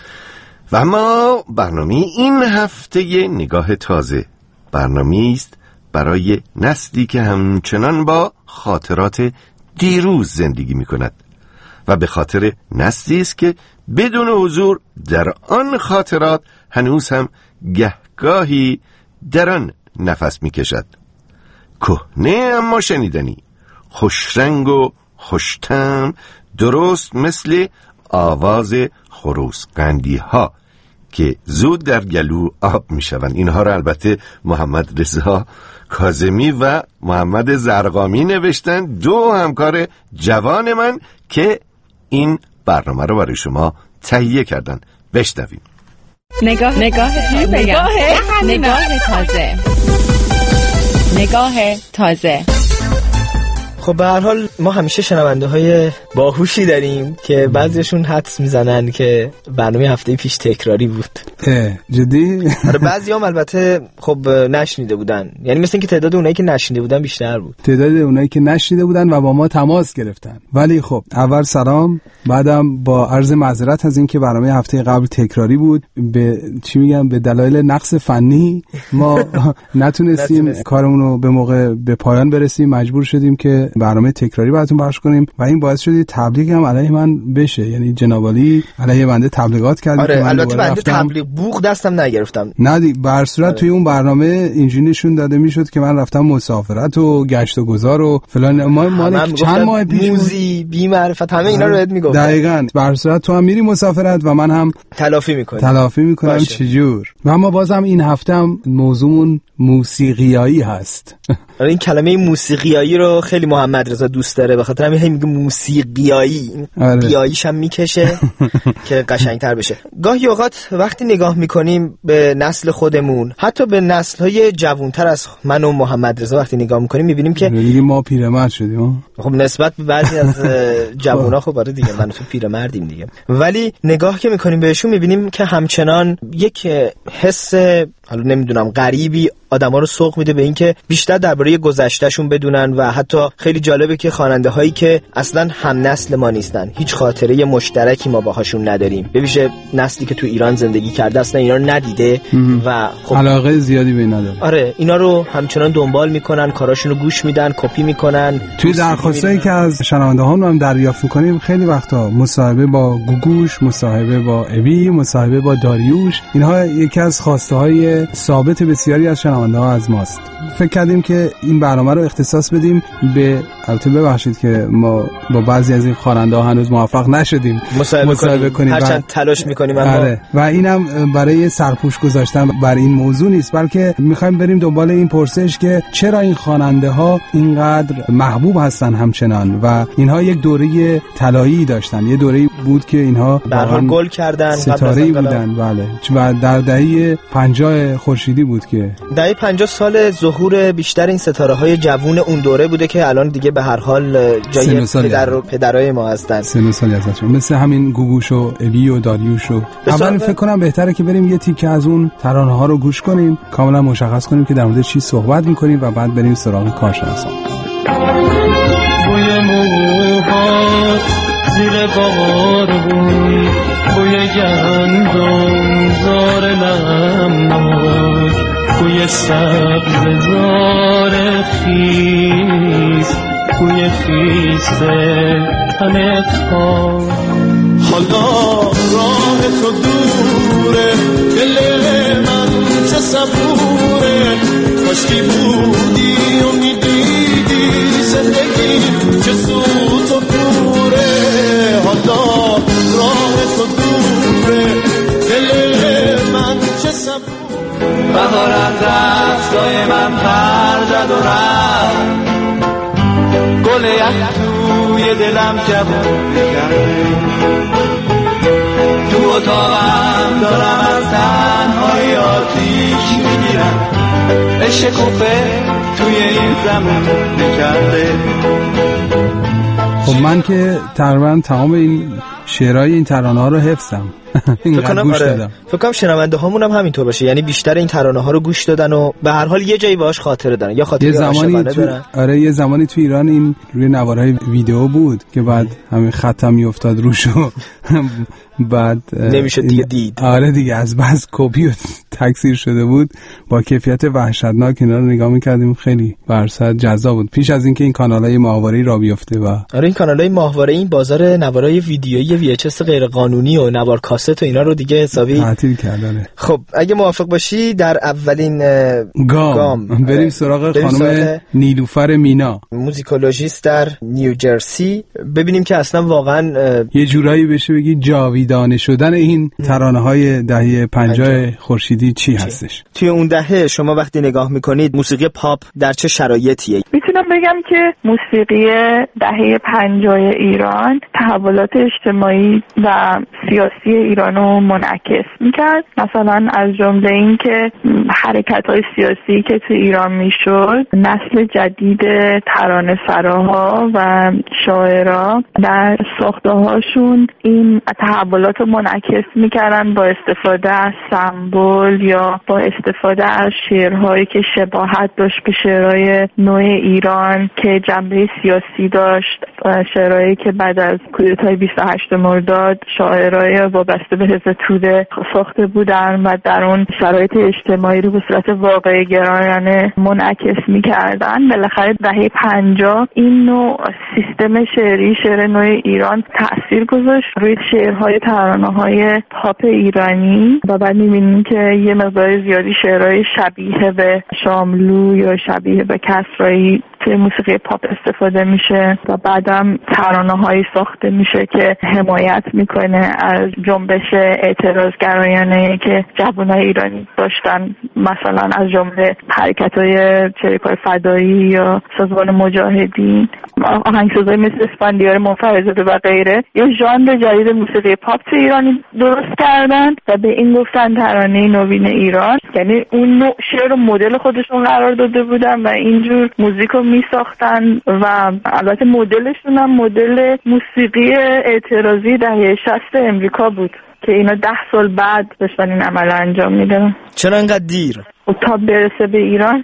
و اما برنامه این هفته نگاه تازه، برنامه است برای نسلی که همچنان با خاطرات دیروز زندگی می کند و به خاطر نسلی است که بدون حضور در آن خاطرات هنوز هم گهگاهی در آن نفس می کشد. کهنه اما شنیدنی، خوشرنگ و خوشتم، درست مثل آواز خروسقندی ها که زود در گلو آب می شوند. اینها را البته محمد رضا کاظمی و محمد زرقامی نوشتن، دو همکار جوان من که این برنامه رو برای شما تهیه کردن. بشنویم. نگاه نگاه نگاه نگاه تازه نگاه تازه. خب به هر حال ما همیشه شنونده های باهوشی داریم که بعضیشون حدس میزنن که برنامه هفته پیش تکراری بود. جدی؟ آره بعضی هم البته خب نشنیده بودن، یعنی مثل اینکه تعداد اونایی که نشنیده بودن بیشتر بود. تعداد اونایی که نشنیده بودن و با ما تماس گرفتن. ولی خب اول سلام، بعدم با عرض معذرت از اینکه برنامه هفته قبل تکراری بود. به چی میگم، به دلایل نقص فنی ما نتونستیم کارمون رو به موقع به پایان برسیم، مجبور شدیم که برنامه تکراری براتون پخش کنیم و این باعث شد تبلیغ هم علیه من بشه، یعنی جناب عالی علیه بنده تبلیغات کرد. آره البته بنده تبلیغ بوق دستم نگرفتم. نه دی بر صورت توی اون برنامه اینجوری نشون داده میشد که من رفتم مسافرت و گشت و گذار و فلان. ما ما چند ماه پیش موزی بی معرفت همه اینا رو بهت میگم. دقیقاً بر صورت تو هم میری مسافرت و من هم تلافی میکنم. تلافی میکنم چجور. و اما بازم این هفته هم موضوعمون موسیقیایی هست. آره این کلمه موسیقیایی رو خیلی محمد رضا دوست داره، به خاطر همین هی میگه موسیقیایی. آره. بیاییش هم میکشه که قشنگتر بشه. گاهی اوقات وقتی نگاه میکنیم به نسل خودمون، حتی به نسل‌های جوانتر از من و محمد رضا وقتی نگاه میکنیم میبینیم که دیگه ما پیرمرد شدیم. خب نسبت به بعضی از جوونا خب آره دیگه من تو پیرمردیم دیگه، ولی نگاه که میکنیم بهشون میبینیم که همچنان یک حس حالا نمیدونم غریبی آدما رو سوق میده به این که بیشتر درباره گذشتهشون بدونن و حتی خیلی جالبه که خواننده هایی که اصلا هم نسل ما نیستن، هیچ خاطره مشترکی ما باهاشون نداریم، به ویژه نسلی که تو ایران زندگی کرده اصلا اینا رو ندیده و خب علاقه زیادی به این نداره. آره اینا رو همچنان دنبال میکنن، کاراشون رو گوش میدن، کپی میکنن. توی درخواستایی که از شنونده ها هم دریافت میکنیم خیلی وقتا مصاحبه با گوگوش، مصاحبه با ابی، مصاحبه با داریوش، اینها یکی از خواسته های ثابت بسیاری از شنونده ها از ماست. فکر کردیم که این برنامه رو اختصاص بدیم به، البته ببخشید که ما با بعضی از این خواننده ها هنوز موفق نشدیم مصاحبه, مصاحبه کنیم، هرچند تلاش میکنیم اما آره. و اینم برای سرپوش گذاشتن بر این موضوع نیست، بلکه میخوایم بریم دنبال این پرسش که چرا این خواننده ها اینقدر محبوب هستن همچنان و اینها یک دوره طلایی داشتن، یه دوره بود که اینها واقعا گل کردن، ستاره‌ای بودن. بله و در دهه پنجاه خورشیدی بود که دهه پنجاه سال ظهور بیشتر این ستاره‌های جوون اون دوره بوده که الان دیگه به هر حال جای پدر و پدرای ما هستن. سن و سالی ازشون مثل همین گوگوش و ابی و داریوش و اول فکر کنم بهتره که بریم یه تیکه از اون ترانه ها رو گوش کنیم، کاملا مشخص کنیم که در مورد چی صحبت می‌کنیم و بعد بریم سراغ کارشناسان. بوی موهات زیر بارون، بوی گندم زار نمناک، بوی سبز زار خیز، بوی خیز تن خان. حالا راه تو دوره، دل من چه صبوره، کاشکی بودی و میدیدی زندگی چه سوت و کوره. حالا راه تو دوره، دل من چه صبوره. بهار از دستای من پر زد و رفت، گل یک توی دلم جوونه کرده. تو اتاقم دارم از تنهای آتیش میگیرم، شکوفه توی این زمان نکرده. خب من که تقریبا تمام این شعرهای این ترانه ها رو حفظم. فکر کنم آره. فکر کنم شنونده هامون هم همینطور باشه، یعنی بیشتر این ترانه ها رو گوش دادن و به هر حال یه جایی باهاش خاطره دارن یا خاطره عاشقانه دارن. آره یه زمانی تو ایران این روی نوارهای ویدیو بود که بعد همین خطم میافتاد روشو بعد نمیشه دیگه دید. آره دیگه از بس کپی و تکثیر شده بود، با کیفیت وحشتناک اینا رو نگاه می‌کردیم، خیلی برصد جذاب بود پیش از اینکه این کانال‌های ماهواره‌ای را بیفته. و آره این کانال‌های ماهواره‌ای این بازار نوارای ویدیویی وی اچ اس غیر قانونی و نوار کاست و اینا رو دیگه حسابی تعطیل کردن. خب اگه موافق باشی در اولین گام, گام. بریم سراغ بریم خانم سراغ نیلوفر مینا، موزیکولوژیست در نیوجرسی، ببینیم که اصلا واقعا یه جورایی بشه بگی جاویدانه شدن این ترانه‌های دهه پنجاه خورشیدی چی هستش. توی اون دهه شما وقتی نگاه میکنید موسیقی پاپ در چه شرایطیه؟ میتونم بگم که موسیقی دهه پنجاه ایران تحولات اجتماعی و سیاسی ایرانو منعکس میکرد، مثلا از جمله این که حرکت‌های سیاسی که تو ایران میشد، نسل جدید ترانه‌سراها و شاعرها در ساخته‌هاشون این تحولات رو منعکس میکردن با استفاده از سمبل یا با استفاده از شعرهایی که شباهت داشت به شعرهای نوع ایران که جنبه سیاسی داشت، شعرهایی که بعد از کودتای بیست و هشتم مرداد شاعرای وابسته به حزب توده ساخته بودن و در اون شرایط اجتماعی رو به صورت واقع گرایانه منعکس میکردن. بالاخره دهه پنجاه این نوع سیستم شعری، شعر نوع ایران تأثیر گذاشت روی شعرهای ترانه‌های پاپ ایرانی و بعد می‌بینیم که یه مقدار زیادی شعرهای شبیه به شاملو یا شبیه به کسرایی توی موسیقی پاپ استفاده میشه و بعدم ترانه‌هایی ساخته میشه که حمایت میکنه از جنبش اعتراضگرایانه که جوانای ایرانی داشتن، مثلا از جمله حرکت‌های چریک‌های فدایی یا سازمان مجاهدین، آهنگسازهای مثل اسفندیار منفردزاده و غیره. یا ژانر جدید موسیقی پاپ تو ایرانی درست کردن و به این گفتن ترانه نوین ایران، یعنی اون نوع شعر و مدل خودشون قرار داده بودن و اینجور موزیک رو می ساختن و البته مدلشون هم مدل موسیقی اعتراضی دهه شصت امریکا بود که اینا ده سال بعد داشتن این عمل انجام میدن. چرا انقدر دیر؟ تا برسه به ایران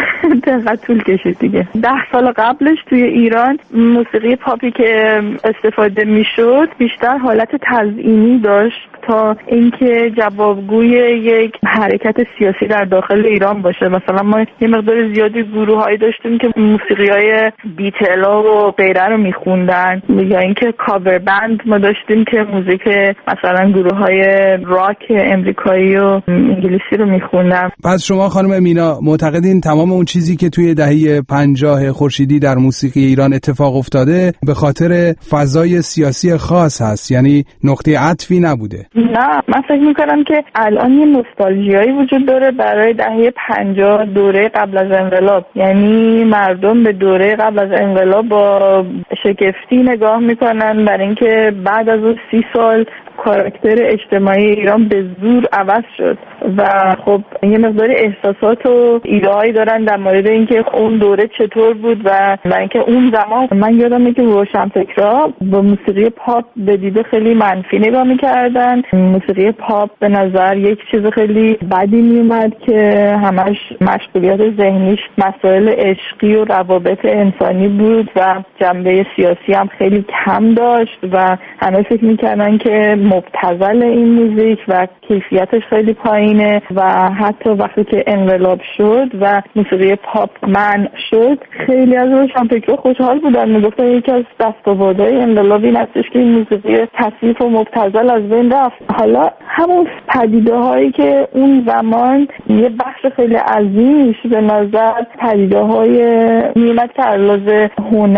دقیقا طول کشید دیگه. ده سال قبلش توی ایران موسیقی پاپی که استفاده میشد بیشتر حالت تزیینی داشت تا اینکه جوابگوی یک حرکت سیاسی در داخل ایران باشه. مثلا ما یه مقدار زیادی گروه‌هایی داشتیم که موسیقی‌های بیتلا و غیره رو میخوندن، یا اینکه کاور بند ما داشتیم که موزیک مثلا گروه‌های راک امریکایی و انگلیسی رو میخوندن. پس شما خانم مینا معتقدین تمام اون چیزی که توی دهه پنجاه خورشیدی در موسیقی ایران اتفاق افتاده به خاطر فضای سیاسی خاص هست، یعنی نقطه عطفی نبوده؟ نه، من فکر میکنم که الان یه نوستالژیایی وجود داره برای دهه پنجاه، دوره قبل از انقلاب. یعنی مردم به دوره قبل از انقلاب با شگفتی نگاه میکنن برای اینکه بعد از اون سی سال کاراکتر اجتماعی ایران به زور عوض شد و خب یه مقدار احساسات و ایده‌هایی دارن در مورد اینکه اون دوره چطور بود و و اینکه اون زمان من یادمه که روشنفکرها با موسیقی پاپ به دید خیلی منفی نگاه می‌کردن. موسیقی پاپ به نظر یک چیز خیلی بدی میومد که همش مشغولیت ذهنیش مسائل عشقی و روابط انسانی بود و جنبه سیاسی هم خیلی کم داشت و همه فکر می‌کردن که مبتذل این موزیک و کیفیتش خیلی پایینه و حتی وقتی که انقلاب شد و موسیقی پاپ منع شد خیلی از روشنفکرها خوشحال بودن، میگفتن یکی از دستاوردهای انقلاب این هستش که این موسیقی کثیف و مبتذل از بین رفت. حالا همون پدیده هایی که اون زمان یه بخش خیلی عظیمیش به نظر پدیده های میمد که علاوه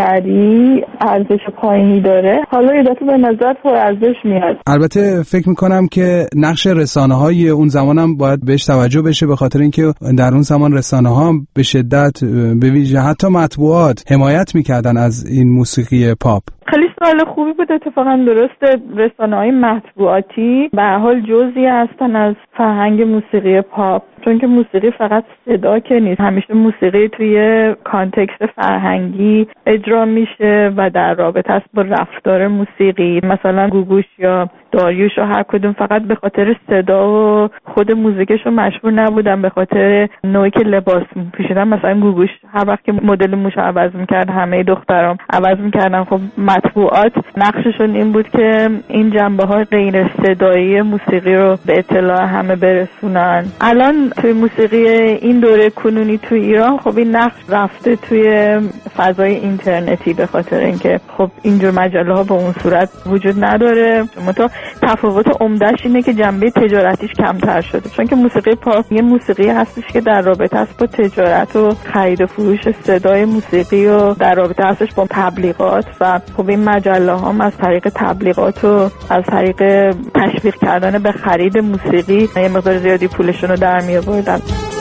هنری ارزش پایینی داره، حالا یه دفعه به نظر پر ارزش میاد. البته فکر میکنم که نقش رسانه های اون زمان هم باید بهش توجه بشه، به خاطر اینکه در اون زمان رسانه ها به شدت به ویژه حتی مطبوعات حمایت میکردن از این موسیقی پاپ. خیلی سوال خوبی بود. اتفاقا درسته رسانه‌های مطبوعاتی به هر حال جزئی هستن از فرهنگ موسیقی پاپ، چون که موسیقی فقط صدا که نیست، همیشه موسیقی توی کانتکست فرهنگی اجرا میشه و در رابطه است با رفتار موسیقی. مثلا گوگوش یا داریوش و هر کدوم فقط به خاطر صدا و خود موزیکشون مشهور نبودن، به خاطر نوعی که لباس می‌پوشیدن. مثلا گوگوش هر وقت که مدل موش عوض می‌کرد همه دخترام عوض می‌کردن. خب مطبوعات نقششون این بود که این جنبه‌های غیر صدایی موسیقی رو به اطلاع همه برسونن. الان توی موسیقی این دوره کنونی توی ایران خب این نقش رفته توی فضای اینترنتی، به خاطر اینکه خب اینجور مجله ها به اون صورت وجود نداره. منتها تفاوت عمده‌اش اینه که جنبه تجارتیش کمتر شده، چون که موسیقی پاپ یه موسیقی هستش که در رابطه است با تجارت و خرید و فروش صدای موسیقی و در رابطه هستش با تبلیغات و خب این مجله ها هم از طریق تبلیغات و از طریق تشویق کردن به خرید موسیقی یه مقدار زیادی پولشون رو در می آوردن.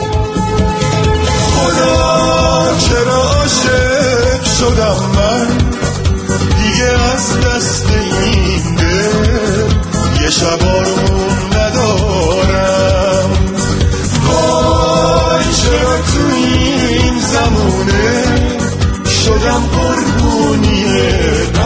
خدا چرا عاشق شدم من دیگه از دست این دل یه شبارون ندارم. وای چرا تو این زمونه شدم قربونی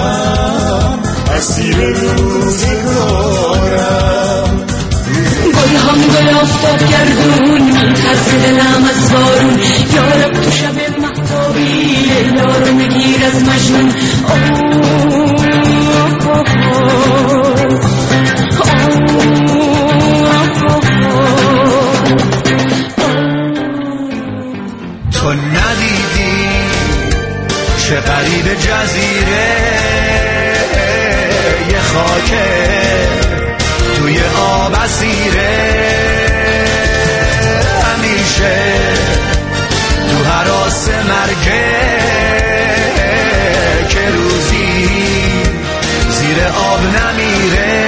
چه غریب جزیره یه خاکه توی آب اسیره همیشه تو هراس مرگه که روزی زیر آب نمیره.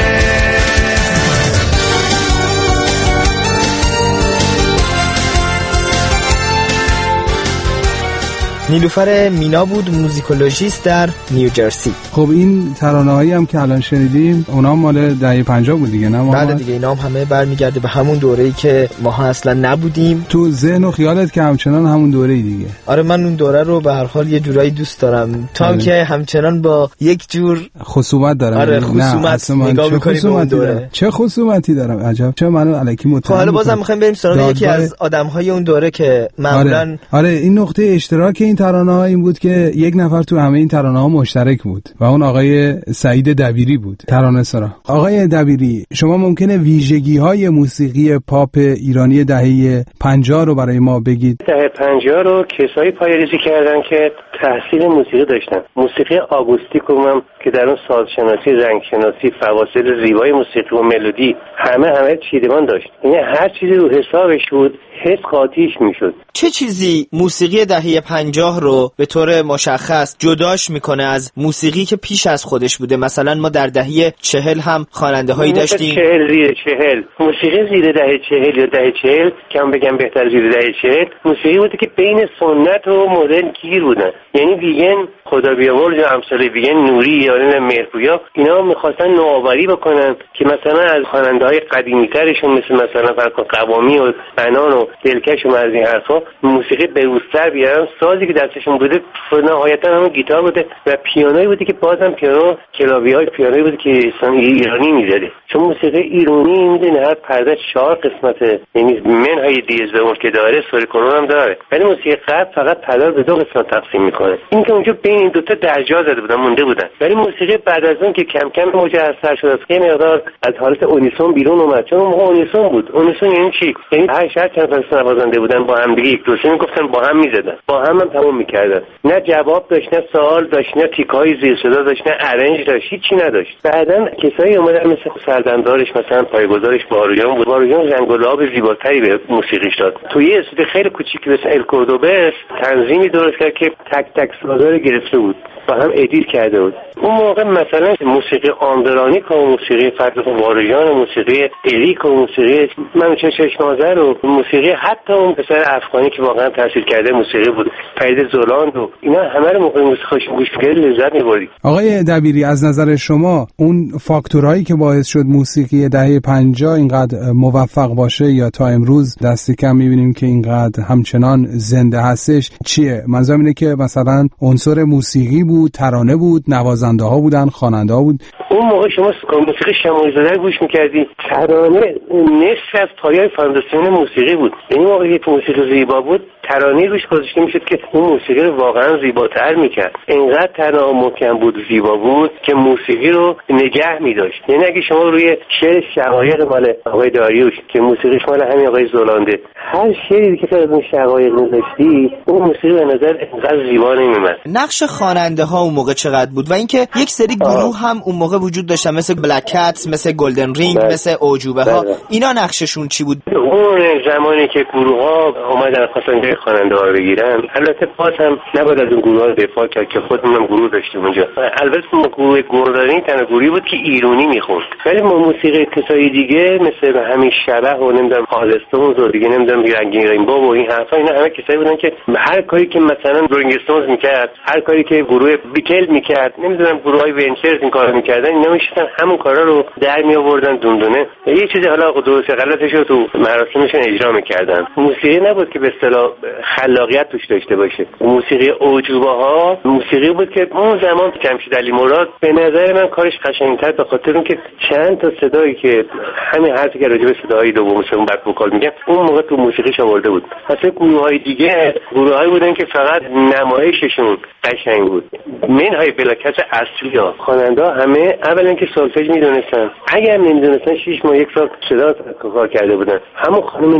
نیلوفر مینا بود، موزیکولوژیست در نیوجرسی. خب این ترانه‌هایی هم که الان شنیدیم اونا مال دهه پنجاه بود دیگه، نه؟ بله دیگه، اینا هم همه برمیگرده به همون دوره‌ای که ماها اصلا نبودیم. تو ذهن و خیالت که همچنان همون دوره‌ای دیگه. آره من اون دوره رو به هر حال یه جورایی دوست دارم، تا هم که همچنان با یک جور خصومت دارم. آره خصومت نگاه می‌کنی به اون دوره. چه خصومتی دارم؟ عجب، چه منو الکی متهم. حالا بازم می‌خوایم بریم سراغ یکی از آدم‌های اون دوره که معمولاً آره. آره این نقطه اشتراک این ترانه‌ها این بود که یک نفر تو همه این ترانه‌ها مشترک بود و اون آقای سعید دبیری بود، ترانه سرا. آقای دبیری، شما ممکنه ویژگی‌های موسیقی پاپ ایرانی دهه پنجاه رو برای ما بگید؟ دهه پنجاه رو کسایی پایه‌ریزی کردن که تحصیل موسیقی داشتن. موسیقی آگوستیک هم که در اون سازشناسی، رنگشناسی، فواصل زیبای موسیقی و ملودی همه همه چیدمان داشت. یعنی هر چیزی رو حسابش بود حس قاطیش میشد. چه چیزی موسیقی دهه پنجاه رو به طور مشخص جداش میکنه از موسیقی که پیش از خودش بوده؟ مثلا ما در دهه چهل هم خواننده هایی داشتیم. چهل زیر چهل موسیقی زیر دهه چهل یا دهه چهل کم بگم بهتر زیر دهه چهل موسیقی بوده که بین سنت و مدرن گیر بودن. یعنی ویگن، خدا بیامرز یا امثال ویگن، نوری یا مهرپویا، اینا میخواستن نوآوری بکنن که مثلا از خواننده‌های قدیمی‌ترشون مثل مثلا فرق قوامی و بنان و دلکش و از این حرفا موسیقی بروزتر بیارن. سازی که دستشون بوده نهایتا هم گیتار بوده و پیانویی بوده که بازم پیانو کلاویای پیانویی بوده که ایرانی میزده. چون موسیقی ایرانی میدونه هر پرده چهار قسمته، یعنی منهای دیز بمول که داره، سوری کنون هم داره، ولی موسیقی غرب فقط پرده به دو قسمت تقسیم میکنه. این که اونجا بین این دوتا درجا زده بودن مونده بودن. ولی موسیقی بعد از اون که کم کم مجهزتر شد یه مقدار از حالت اونیسون بیرون اومد. چون اون اونیسون بود. اونیسون یعنی چی؟ یعنی هر شهر چند تا نوازنده بودن با هم دیگه یک دوسه میگفتن، با هم میزدن، با هم هم تمام میکردن. نه جواب داشت، نه سوال داشت، نه تیکای زیر صدا داشت، نه ارنج داشت، هیچی نداشت. بعدن کسایی اومدن مثل سردمدارش، مثلا پایه‌گذارش بارویان بود. بارویان رنگ و لعاب زیباتری به موسیقیش داد. توی یه استودیو خیلی کوچیکی مثل ال کوردوبس تنظیمی درست کرد که تک تک سازا رو گرفته بود، با هم ادیت کرده بود. اون موقع مثلا موسیقی آندرانیک و موسیقی فرد واریان و موسیقی الیک و موسیقی منوچهر چشم‌آذر و موسیقی حتی اون پسر افغانی که واقعا تحصیل کرده موسیقی بود، فرید زولاند و اینا همه رو موقع موسیقی گوش می‌کردی لذت می‌بردی. آقای دبیری، از نظر شما اون فاکتورهایی که باعث شد موسیقی دهه پنجاه اینقدر موفق باشه یا تا امروز دست کم می‌بینیم که اینقدر همچنان زنده هستش چیه؟ منظورم اینه که مثلا عنصر موسیقی بود، ترانه بود، نوازنده ها بودن، خواننده ها بود. اون موقع شما موسیقی شمالی زاده گوش میکردی، ترانه نصف از پایه‌های فانداسیون موسیقی بود. یعنی موقعی که موسیقی زیبا بود ترانه روش گذاشته میشد که اون موسیقی رو واقعا زیباتر میکرد. اینقدر ترانه محکم بود، زیبا بود که موسیقی رو نگه میداشت. یعنی اگه شما روی شعر شقایق مال آقای داریوش که موسیقیش مال همین آقای زولانده، هر شعری که از اون شقایق میذاشتی اون موسیقی به نظر اینقدر زیبا نمیومد. نقش خواننده ها اون موقع چقدر بود و اینکه یک سری گروه هم اون موقع وجود داشتن مثل بلک کت، مثل گلدن رینگ، بله. مثل اوجوبه ها، بله. اینا نقششون چی بود؟ اون زمانی که گروه ها اومدن خواستن جای خواننده ها رو بگیرن، البته باز هم نباید از اون گروه ها دفاع کرد که خودمون هم گروه داشتیم اونجا. البته ما گروه گلدن تنها گروهی بود که ایرانی میخوند، ولی ما موسیقی کسای دیگه مثل همین شبح و نمیدونم هالستونز و دیگه نمیدونم رنگین رینبو و این حرفا، اینا همه کسایی بودن که هر کاری که مثلا رولینگ استونز میکرد، هر کاری که گروه بیتل میکرد، نمیدونم گروه های ونچرز این کارو میکردن، اینا میشستن همون کارا رو در می آوردن دونه. یه چیزی حالا درست غلطش رو تو مراسمشون اجرا میکردن. موسیقی نبود که به اصطلاح خلاقیت توش داشته باشه. موسیقی اوجوبه ها موسیقی بود که اون زمان جمشید علی مراد به نظر من کارش قشنگتر به خاطر اینکه چند تا صدایی که همین حرفی که راجع به صداهای دوم مثلا بک وکال میگن اون موقع تو موسیقیش آورده بود. اصلا گروه‌های دیگه گروه‌هایی بودن که فقط نمایششون قشنگ بود. منهای بلاکت اصلی ها خواننده همه اولا که سولفژ میدونستن، اگر نمیدونستن شش ماه یک سال صدا کار کرده بودن. همون خانم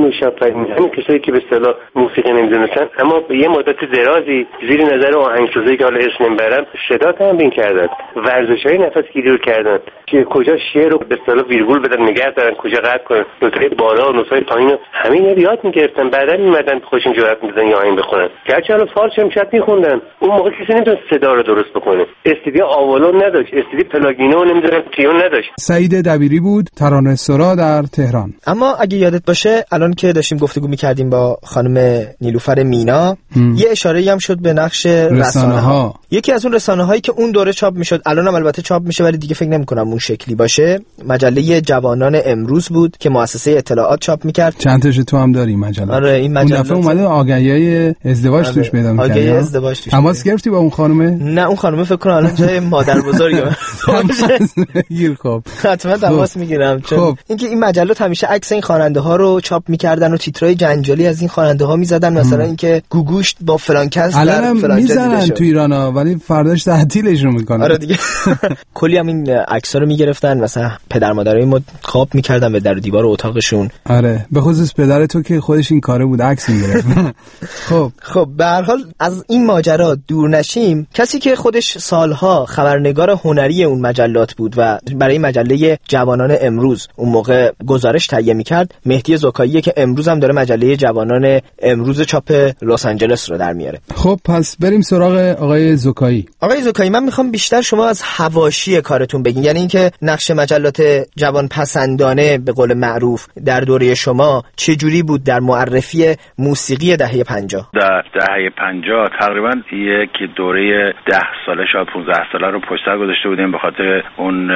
نوشافرین، همین کسایی که به اصطلاح موسیقی نمیدونستن اما به یه مدت درازی زیر نظر آهنگسازی که حالا اسم نمیبرم شدا تمرین کردن، ورزش‌های نفس‌گیری رو کردن که کجا شعر رو به اصطلاح ویرگول بدن نگه دارن، کجا قطع کنن، نوت‌های بالا و نوت‌های پایین رو همین رو یاد می‌گرفتن، بعداً می‌مدن خودشون جرأت می‌دادن یا آهنگ بخونن. گرچه حالا فارس هم شاید می‌خوندن، اون موقع کسی نمی‌تونست صدا رو درست بکنه، استودیو آوالون نداشت، استودیو پلاگینو نمی‌دونم تیون نداشت. سعید دبیری بود، ترانه‌سرا در تهران. اما اگه یادت باشه الان که داشتیم گفتگو می‌کردیم با خانم نیلوفر مینا هم. یه اشاره‌ای هم شد به نقش رسانه‌ها. یکی از اون رسانه‌هایی که اون دوره چاپ می‌شد الان هم البته چاپ میشه ولی دیگه فکر نمی‌کنم اون شکلی باشه، مجله جوانان امروز بود که مؤسسه اطلاعات چاپ می‌کرد. چند تاش تو هم داری مجله؟ آره این مجله اون دفعه اومده آگهی‌های ازدواج آره. توش پیدا می‌کردی. آگهی ازدواج توش. تماس گرفتی با اون خانومه؟ نه اون خانومه فکر کنم الان جای مادر بزرگه. گیر خب. حتما تماس می‌گیرم چون خب. اینکه این مجلات همیشه عکس این خواننده‌ها رو چاپ می‌کردن و تیترای جنجالی از این خواننده‌ها می‌زدن، مثلا اینکه گوگوشت با فلان کس در فلان میزنن تو ایرانا ولی فرداش تعطیلشون میکنن. آره دیگه. کلی هم این عکس‌ها رو میگرفتن، مثلا پدر مادرای ما خواب میکردن به در و دیوار اتاقشون. آره به خصوص پدر تو که خودش این کاره بود عکس میگرفت. خب خب به هر حال از این ماجرا دور نشیم، کسی که خودش سالها خبرنگار هنری اون مجلات بود و برای مجله جوانان امروز اون موقع گزارش تهیه میکرد، مهدی زکایی که امروز هم داره مجله جوانان امروز چاپ لس آنجلس رو در میاره. خب پس بریم سراغ آقای زکایی. آقای زکایی من میخوام بیشتر شما از حواشی کارتون بگین، یعنی اینکه نقش مجلات جوان پسندانه به قول معروف در دوره شما چه جوری بود در معرفی موسیقی دهه پنجاه؟ در دهه پنجاه تقریبا یک دوره ده ساله شاید پانزده ساله رو پشت سر گذاشته بودیم به خاطر اون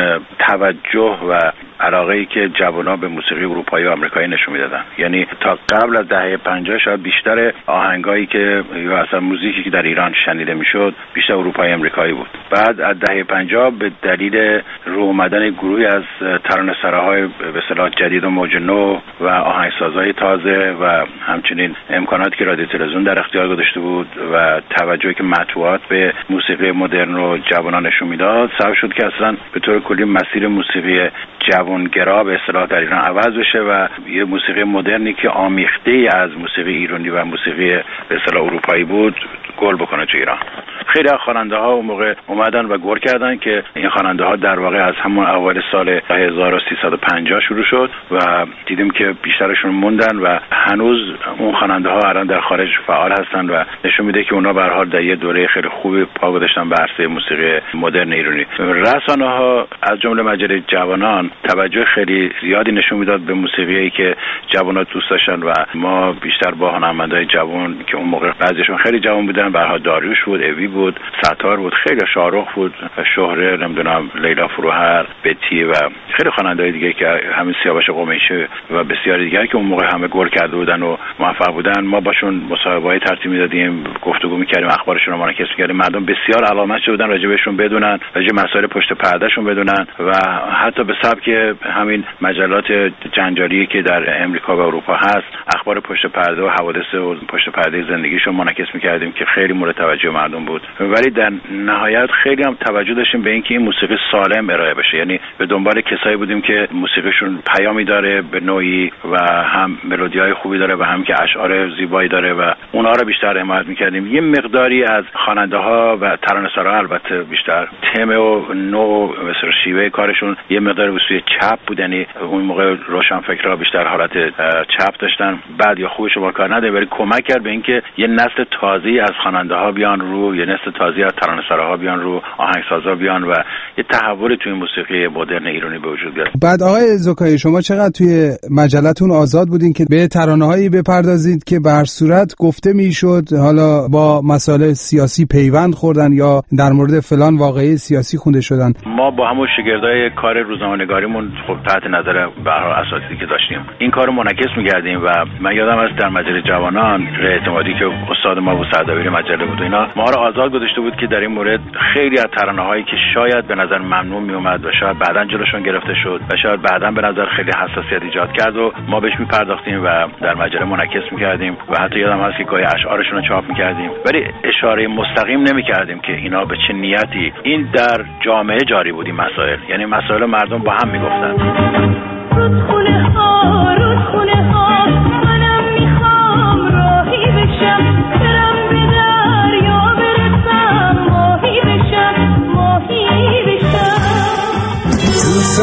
توجه و علاقه‌ای که جوان‌ها به موسیقی اروپایی و آمریکایی نشون میدادن. یعنی تا قبل از دهه پنجاه شاید بیشتر آهنگایی که یا اصلا موزیکی که در ایران شنیده میشد بیشتر اروپایی آمریکایی بود. بعد از دهه پنجاه به دلیل رو اومدن گروهی از ترانه‌سراهای به اصطلاح جدید و موج نو و آهنگسازهای تازه و همچنین امکاناتی که رادیو تلویزیون در اختیار گذاشته بود و توجهی که مطبوعات به موسیقی مدرن و جوانان نشون میداد، سبب شد که اصلا به طور کلی مسیر موسیقی جوانگرا به اصطلاح در ایران عوض بشه و یه موسیقی مدرنی که آمیخته از موسیقی ایرانی و موسیقی به اصطلاح اروپایی بود گل بکنه تو ایران. خیلی از خواننده‌ها اون موقع اومدن و گور کردن که این خواننده‌ها در واقع از همون اوایل سال هزار و سیصد و پنجاه شروع شد و دیدیم که بیشترشون موندن و هنوز اون خواننده‌ها الان در خارج فعال هستن و نشون میده که اونا به هر حال در یه دوره خیلی خوبی پا گذاشتن به عرصه موسیقی مدرن ایرانی. رسانه‌ها از جمله مجله جوانان توجه خیلی زیادی نشون میداد به موسیقیایی که جوان‌ها دوست داشتن و ما بیشتر با هنرمندای جوان که اون موقع بعضیشون خیلی جوان بودن، به هر حال داریوش بود، اوی بود، ستار بود، خیلی شاهرخ بود، شهره، نمیدونم لیلا فروهر، بتی و خیلی خواننده‌های دیگه که همین سیاوش قمیشی و بسیاری دیگر که اون موقع همه گل کرده بودن و موفق بودن، ما باشون مصاحبه‌ای ترتیب میدادیم، گفتگو می‌کردیم، اخبارشون رو منعکس می‌کردیم. مردم بسیار علاقه‌مند شدن راجع بهشون بدونن، راجع مسائل پشت پردهشون بدونن و حتی به سبک همین مجلات جنجالی که در امریکا و اروپا هست، اخبار پشت پرده و حوادث و پشت پرده زندگیشون منعکس می‌کردیم که خیلی مورد توجه مردم بود. ولی در نهایت خیلی هم توجه داشتیم به اینکه این موسیقی سالم ارائه بشه، یعنی به دنبال کسایی بودیم که موسیقیشون پیامی داره به نوعی و هم ملودی‌های خوبی داره و هم که اشعار زیبایی داره و اونها رو بیشتر حمایت می‌کردیم. یه مقداری از خواننده‌ها و ترانه‌سراها البته بیشتر تم و نوع و شیوه کارشون یه مقدار به سوی چپ بود، یعنی اون موقع روشنفکرها بیشتر حالت چپ داشتن. بعد یا خوبش با کار نداره ولی کمک کرد به اینکه یه نسل تازه‌ای از خواننده‌ها بیان رو، یه نسل تازه‌ای از ترانه‌سراها بیان رو، آهنگسازا بیان و یه تحولی توی موسیقی مدرن ایرانی به وجود بیاد. بعد آقای زکایی شما چقدر توی مجلتون آزاد بودین که به ترانه‌هایی بپردازید که به هر صورت گفته میشد حالا با مسائل سیاسی پیوند خوردن یا در مورد فلان واقعه سیاسی خونده شدن؟ ما با همون شاگردای کار روزنامه‌نگاریمون خب تحت نظر به هر حال اساتیدی که داشتیم این کارو منعکس می‌کردیم و من یادم از در مجله جوانان اعتمادی که استاد ما بود، سردبیر مجله بود، اینا ما رو آزاد گذاشته بود که در این مورد خیلی از ترانه‌هایی که شاید به نظر ممنوع میومد و شاید بعداً جلوشون گرفته شد و شاید بعداً به نظر خیلی حساسیت ایجاد کرد و ما بهش میپرداختیم و در مجله منعکس می‌کردیم و حتی یادم هست که گاهی اشعارشون رو چاپ می‌کردیم ولی اشاره مستقیم نمی‌کردیم که اینا به چه نیتی. این در جامعه جاری بود این مسائل، یعنی مسائل مردم با هم میگفتن. رودخونه ها رودخونه ها من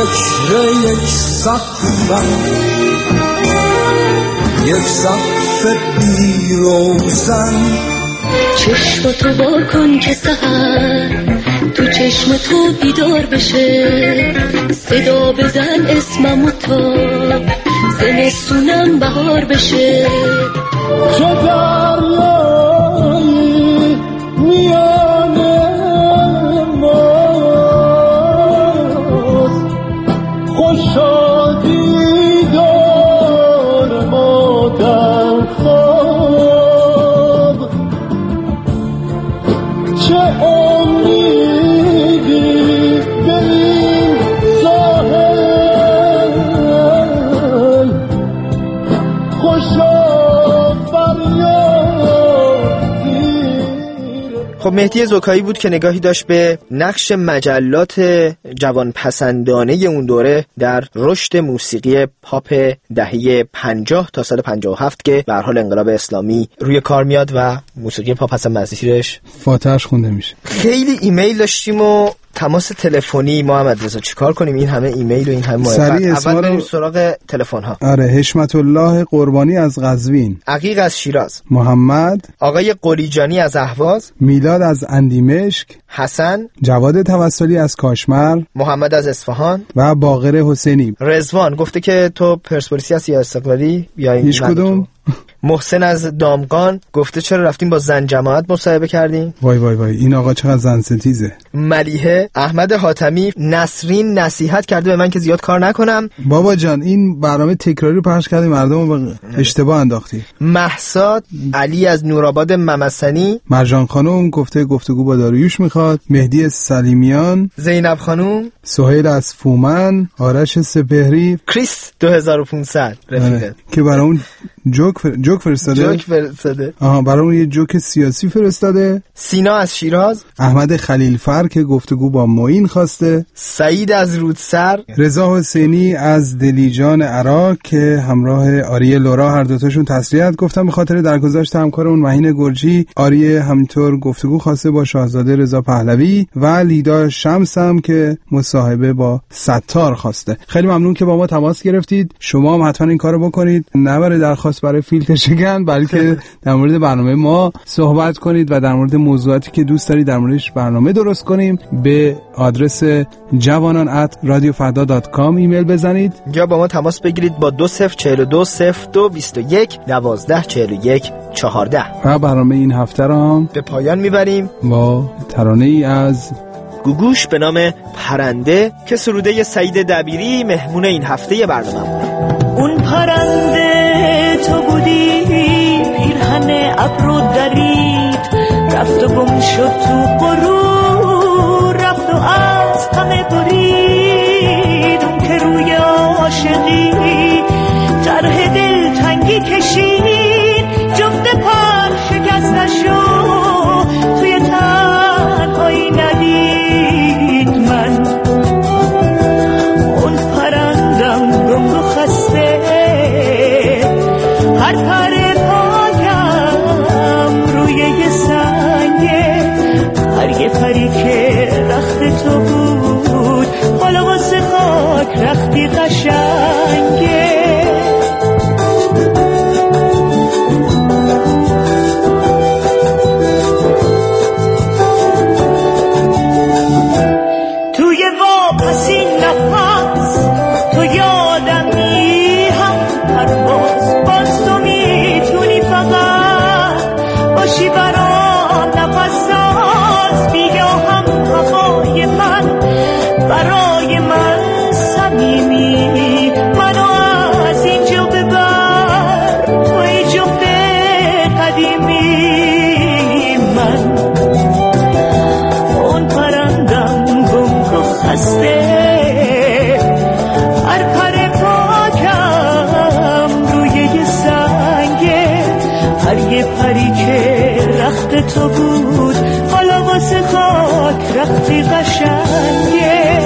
حشر یک سقفم، یک سقف بی روزن. چشم تو با کن که سحر تو چشم تو بیدار بشه، صدا بزن اسممو تا زمستونم بهار بشه. چه دریایی میان ماست، خوشا دیدار ما در خواب. چه امیدی به این ساحل، خوشا خب مهدی زکایی بود که نگاهی داشت به نقش مجلات جوانپسندانه اون دوره در رشد موسیقی پاپ دهه پنجاه تا سال پنجاه و هفت که به هر حال انقلاب اسلامی روی کار میاد و موسیقی پاپ حسن مسیحیش فاتحش خونده میشه. خیلی ایمیل داشتیم و تماس تلفنی. محمد رضا چیکار کنیم این همه ایمیل و این همه محبت؟ اول بریم سراغ تلفن ها. آره، حشمت الله قربانی از قزوین، عقیق از شیراز، محمد، آقای قلیجانی از اهواز، میلاد از اندیمشک، حسن، جواد توسلی از کاشمر، محمد از اصفهان و باقر حسینی. رضوان گفته که تو پرسپولیسی هستی یا استقلالی یا این؟ هیچ کدوم. محسن از دامغان گفته چرا رفتیم با زن جماعت مصاحبه کردیم؟ وای وای وای این آقا چقدر زن ستیزه. ملیحه، احمد حاتمی، نسرین نصیحت کرده به من که زیاد کار نکنم. بابا جان این برنامه تکراری پخش کردی، مردم رو اشتباه انداختی. مهسا، علی از نورآباد ممسنی، مرجان خانم گفته گفتگو با داریوش میخواد، مهدی سلیمیان، زینب خانم، سهیل از فومن، آرش سپهری، کریس دو هزار و پانصد رفیقه که برای اون جوک فر... جوک فرستاده جوک فرستاده آها برای اون یه جوک سیاسی فرستاده. سینا از شیراز، احمد خلیلفر که گفتگو با معین خواسته، سعید از رودسر، رضا حسینی از دلیجان عراق که همراه آریه لورا هر دوتاشون تسلیت گفتن به خاطر درگذشت همکار اون مهین گرجی. آریه همینطور گفتگو خواسته با شاهزاده رضا پهلوی و لیدا شمس هم که مصاحبه با ستار خواسته. خیلی ممنون که با ما تماس گرفتید. شما هم حتما این کارو بکنید، نه برای درخواست برای فیلتر شکن، بلکه در مورد برنامه ما صحبت کنید و در مورد موضوعاتی که دوست دارید در موردش برنامه درست کنیم به آدرس جوانان ات رادیو فردا دات کام ایمیل بزنید یا با ما تماس بگیرید با دو صفر چهل و دو صفر دو بیست و یک دوازده چهل و یک چهارده. و برنامه این هفته را هم به پایان میبریم با ترانه ای از گوگوش به نام پرنده که سروده سعید دبیری مهمون این هفته برنامه. اون پرنده تو بودی، پیرهن ابرو درید، رفت و گم شد تو غرور، رفت و از همه برید. اون که روی عاشقی طرح دلتنگی کشید، جفت پر شکستشو توی تنهایی ندید. من اون پرندم گم و خسته، هر پر پایم روی یه سنگه، هر یه پری که رخت تو بود حالا واسه خاک رختی قشنگه. توی واپسی نفس تو یادمی هم پرواز، باز تو میتونی فقط باشی برام نفس ساز. بیا هم هوای من برای من صمیمی، منو از اینجا ببر توی جفت قدیمی. من اون پرندم گم و خسته، هر پر پاکم روی یه سنگه، هر یه پری که رخت تو بود حالا واسه خاک رختی قشنگه.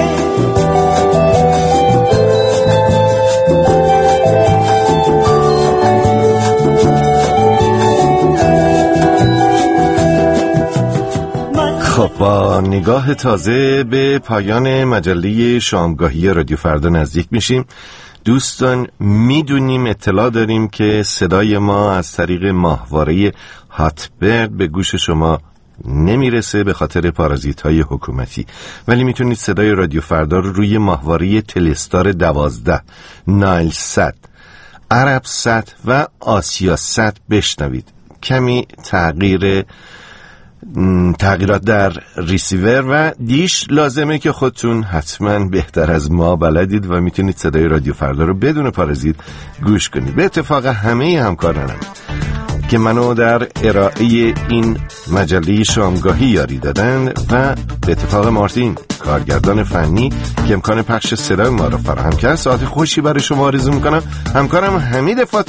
خب با نگاه تازه به پایان مجله شامگاهی رادیو فردا نزدیک میشیم. دوستان میدونیم، اطلاع داریم که صدای ما از طریق ماهواره هاتبرد به گوش شما نمیرسه به خاطر پارازیت های حکومتی، ولی میتونید صدای رادیو فردا رو روی ماهواره تلستار دوازده، نایل سات، عرب سات و آسیا سات بشنوید. کمی تغییر تغییرات در ریسیور و دیش لازمه که خودتون حتما بهتر از ما بلدید و میتونید صدای رادیو فردا رو بدون پارازیت گوش کنید. به اتفاق همه همکارانم که منو در ارائه این مجله شامگاهی یاری دادن و به اتفاق مارتین کارگردان فنی که امکان پخش صدای ما رو فراهم کرد، ساعت خوشی برای شما آرزو میکنم. همکارم حمید فاطمی